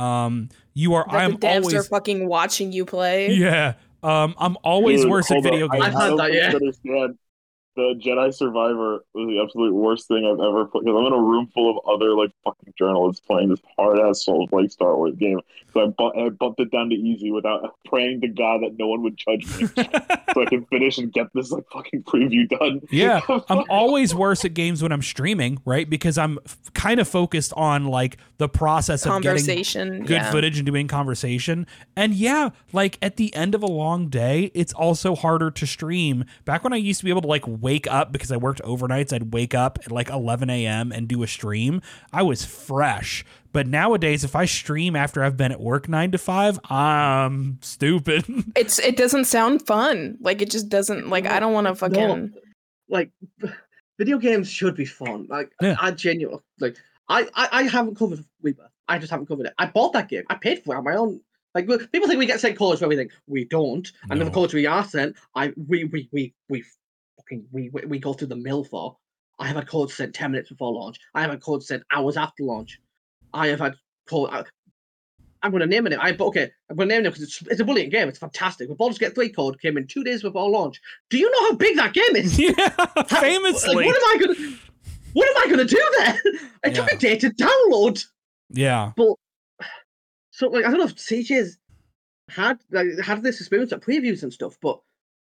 You are. I am devs always are fucking watching you play. Yeah. I'm always worse at video games. I've had that, yeah. Understand. The Jedi Survivor was the absolute worst thing I've ever played because I'm in a room full of other like fucking journalists playing this hard ass Souls-like Star Wars game. So I bumped it down to easy without praying to God that no one would judge me, so I can finish and get this like fucking preview done. Yeah, I'm always worse at games when I'm streaming, right? Because I'm kind of focused on like the process of getting good footage and doing conversation. And yeah, like at the end of a long day, it's also harder to stream. Back when I used to be able to like wake up because I worked overnights, I'd wake up at like 11 a.m. and do a stream. I was fresh. But nowadays, if I stream after I've been at work 9 to 5, I'm stupid. It doesn't sound fun. Like it just doesn't. Like I don't want to fucking. No. Like video games should be fun. Like I genuinely like. I haven't covered Rebirth. I just haven't covered it. I bought that game. I paid for it on my own. Like people think we get sent codes for everything. We don't. And the codes we are sent, we go through the mill for. I have had codes sent 10 minutes before launch. I have had codes sent hours after launch. I have had code. I'm going to name it. I'm going to name it because it's a brilliant game. It's fantastic. The Baldur's Gate 3 code came in 2 days before launch. Do you know how big that game is? Yeah, famously. Like, what am I going to do there? It took a day to download. Yeah. But so like I don't know if CJ's had this experience at previews and stuff, but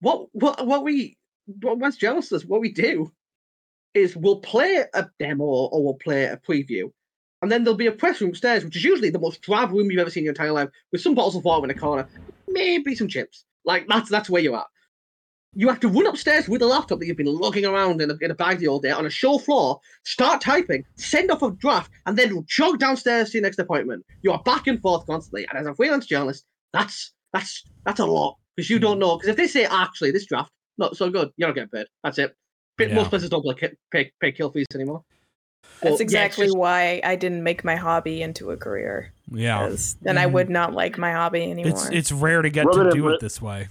as journalists, what we do is we'll play a demo or we'll play a preview, and then there'll be a press room upstairs, which is usually the most drab room you've ever seen in your entire life, with some bottles of water in a corner, maybe some chips. Like that's where you are. You have to run upstairs with a laptop that you've been lugging around in a bag the whole day on a show floor, start typing, send off a draft, and then jog downstairs to your next appointment. You are back and forth constantly. And as a freelance journalist, that's a lot. Because you don't know. Because if they say, actually, this draft, not so good, you're not getting paid. That's it. Most places don't pay kill fees anymore. That's exactly why I didn't make my hobby into a career. Yeah. Then I would not like my hobby anymore. It's rare to get to do it this way.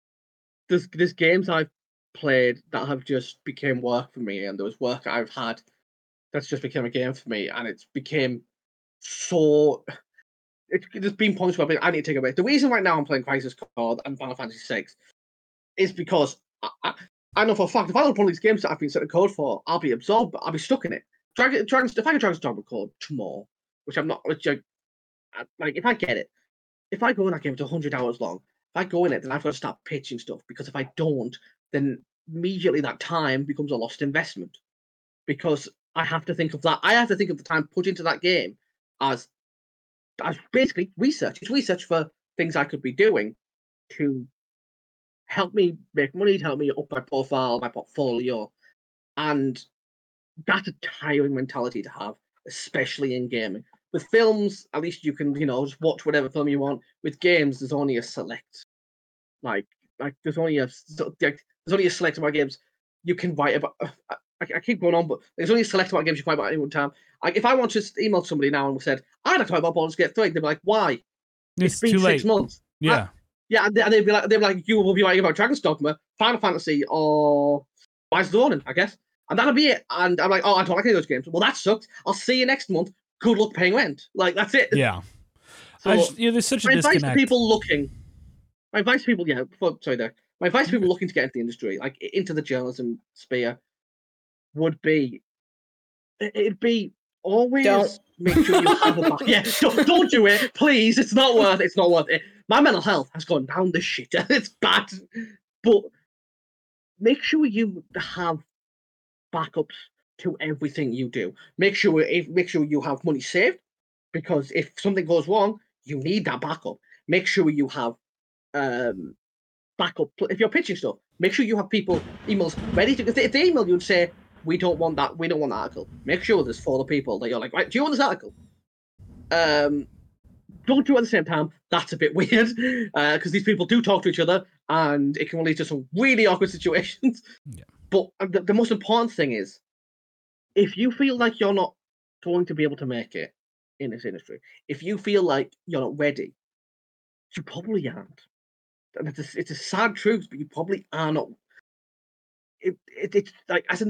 There's games I've played that have just became work for me, and there was work I've had that's just became a game for me, and it's became so. There's been points where I need to take a break. The reason right now I'm playing Crisis Core and Final Fantasy VI is because I know for a fact if I don't play these games that I've been setting code for, I'll be absorbed, I'll be stuck in it. If I get Dragon's Dogma code tomorrow, which I'm not, like if I get it, if I go in that game, it's 100 hours long. If I go in it, then I've got to start pitching stuff, because if I don't, then immediately that time becomes a lost investment, because I have to think of that. I have to think of the time put into that game as basically research. It's research for things I could be doing to help me make money, to help me up my profile, my portfolio, and that's a tiring mentality to have, especially in gaming. With films, at least you can, just watch whatever film you want. With games, there's only a select, there's only a select amount of games you can write about. I keep going on, but there's only a select amount of games you can write about at any one time. Like if I want to email somebody now and said, I'd like to write about Baldur's Gate 3, they'd be like, why? It's been 6 months. Yeah. And they'd be like, you will be writing about Dragon's Dogma, Final Fantasy, or Rise of the Ronin, I guess. And that'll be it. And I'm like, oh, I don't like any of those games. Well, that sucks. I'll see you next month. Good luck paying rent. Like, that's it. Yeah. So, there's such a my disconnect. advice to people looking, my advice to people looking to get into the industry, like into the journalism sphere, would be, it'd be always make sure you have a back. Yeah, don't do it, please. It's not worth it. My mental health has gone down the shit. It's bad. But make sure you have backups to everything you do. Make sure you have money saved, because if something goes wrong, you need that backup. Make sure you have backup. If you're pitching stuff, make sure you have emails ready to. If they email you and say, we don't want that article, make sure there's 4 other people that you're like, right, do you want this article? Don't do it at the same time. That's a bit weird, because these people do talk to each other, and it can lead to some really awkward situations. Yeah. But the most important thing is, if you feel like you're not going to be able to make it in this industry, if you feel like you're not ready, you probably aren't. And it's a sad truth, but you probably are not. It's like as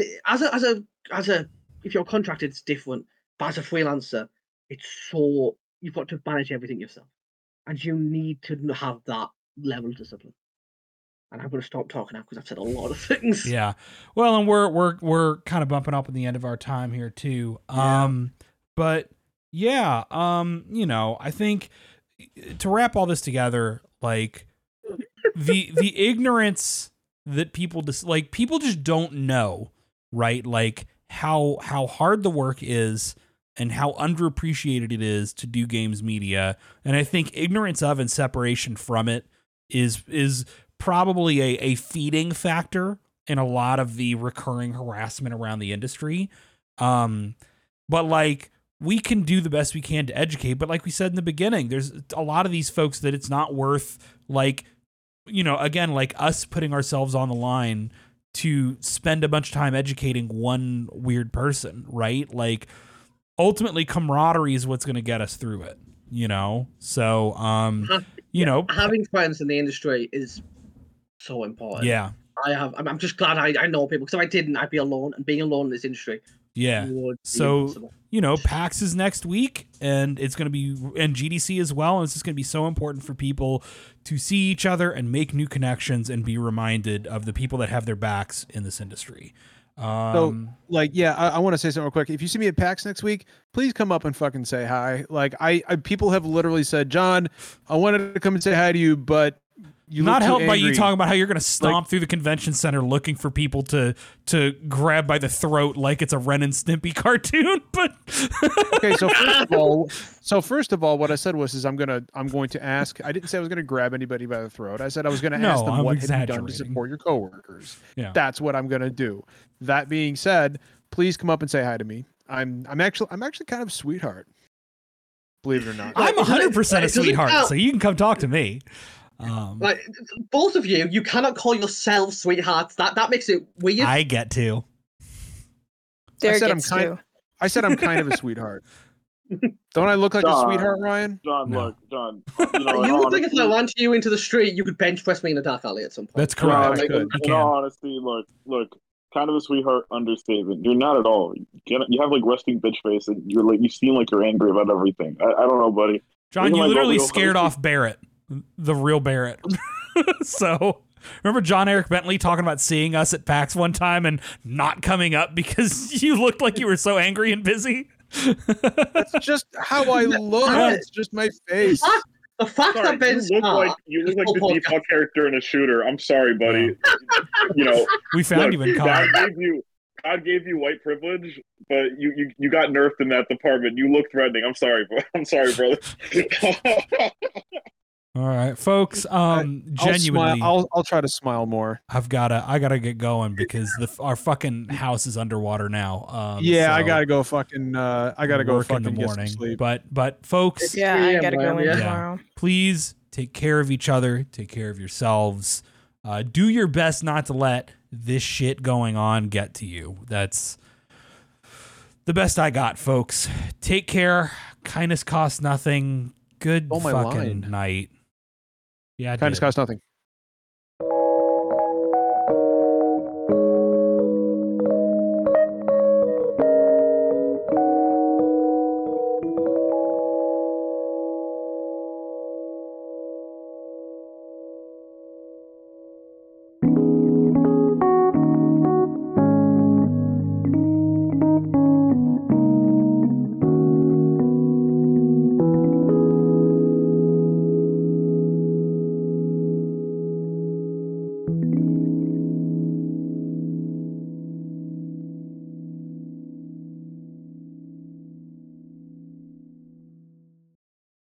a if you're contracted, it's different. But as a freelancer, it's so you've got to manage everything yourself, and you need to have that level of discipline. And I'm going to stop talking now because I've said a lot of things. Yeah. Well, and we're kind of bumping up at the end of our time here too. But yeah, I think to wrap all this together, like the ignorance that people people just don't know, right? Like how hard the work is and how underappreciated it is to do games media. And I think ignorance of and separation from it is probably a feeding factor in a lot of the recurring harassment around the industry. But like, we can do the best we can to educate, but like we said in the beginning, there's a lot of these folks that it's not worth, like, again, like us putting ourselves on the line to spend a bunch of time educating one weird person, right? Like, ultimately camaraderie is what's going to get us through it, So, having friends in the industry is so important. Yeah. I'm just glad I know people, because if I didn't, I'd be alone, and being alone in this industry. Yeah. So, impossible. PAX is next week, and it's going to be, and GDC as well. And it's just going to be so important for people to see each other and make new connections and be reminded of the people that have their backs in this industry. I want to say something real quick. If you see me at PAX next week, please come up and fucking say hi. Like, I people have literally said, John, I wanted to come and say hi to you, but you Not look too helped by you angry. talking about how you're going to stomp through the convention center looking for people to grab by the throat like it's a Ren and Stimpy cartoon. But Okay, so first of all, what I said was I'm going to ask. I didn't say I was going to grab anybody by the throat. I said I was going to No, ask them I'm what have you done to exaggerating. support your coworkers. Yeah. That's what I'm going to do. That being said, please come up and say hi to me. I'm actually kind of a sweetheart. Believe it or not. I'm 100% a doesn't sweetheart, count. so you can come talk to me. Like both of you cannot call yourselves sweethearts. That makes it weird. I get to. Derek said I'm gets kind- to. I said I'm kind of a sweetheart. Don't I look like a John. sweetheart, Ryan? John, No. look, John. You know, You look like if I ran to you into the street, you could bench press me in a dark alley at some point. That's John, correct. I could. You in can. all honesty, look, kind of a sweetheart understatement. You're not at all. You have like resting bitch face, and you seem like you're angry about everything. I don't know, buddy. John, Look at you my literally Google scared Home. off Barrett, the real Barrett. So, remember John Eric Bentley talking about seeing us at PAX one time and not coming up because you looked like you were so angry and busy? That's just how I look. It's just my face. The fact Sorry, that Ben's you look like the full default character in a shooter. I'm sorry, buddy. You know, We found look, you in con. God gave you white privilege, but you got nerfed in that department. You look threatening. I'm sorry, bro. I'm sorry, brother. All right, folks. Genuinely, I'll try to smile more. I gotta get going because our fucking house is underwater now. Yeah, I so gotta go fucking. I gotta go work in the fucking get morning. some sleep. But folks, Yeah, 3 I a.m. gotta go in Yeah. tomorrow. please take care of each other. Take care of yourselves. Do your best not to let this shit going on get to you. That's the best I got, folks. Take care. Kindness costs nothing. Good Oh, my fucking line. night. Yeah, it Kindness did. costs nothing.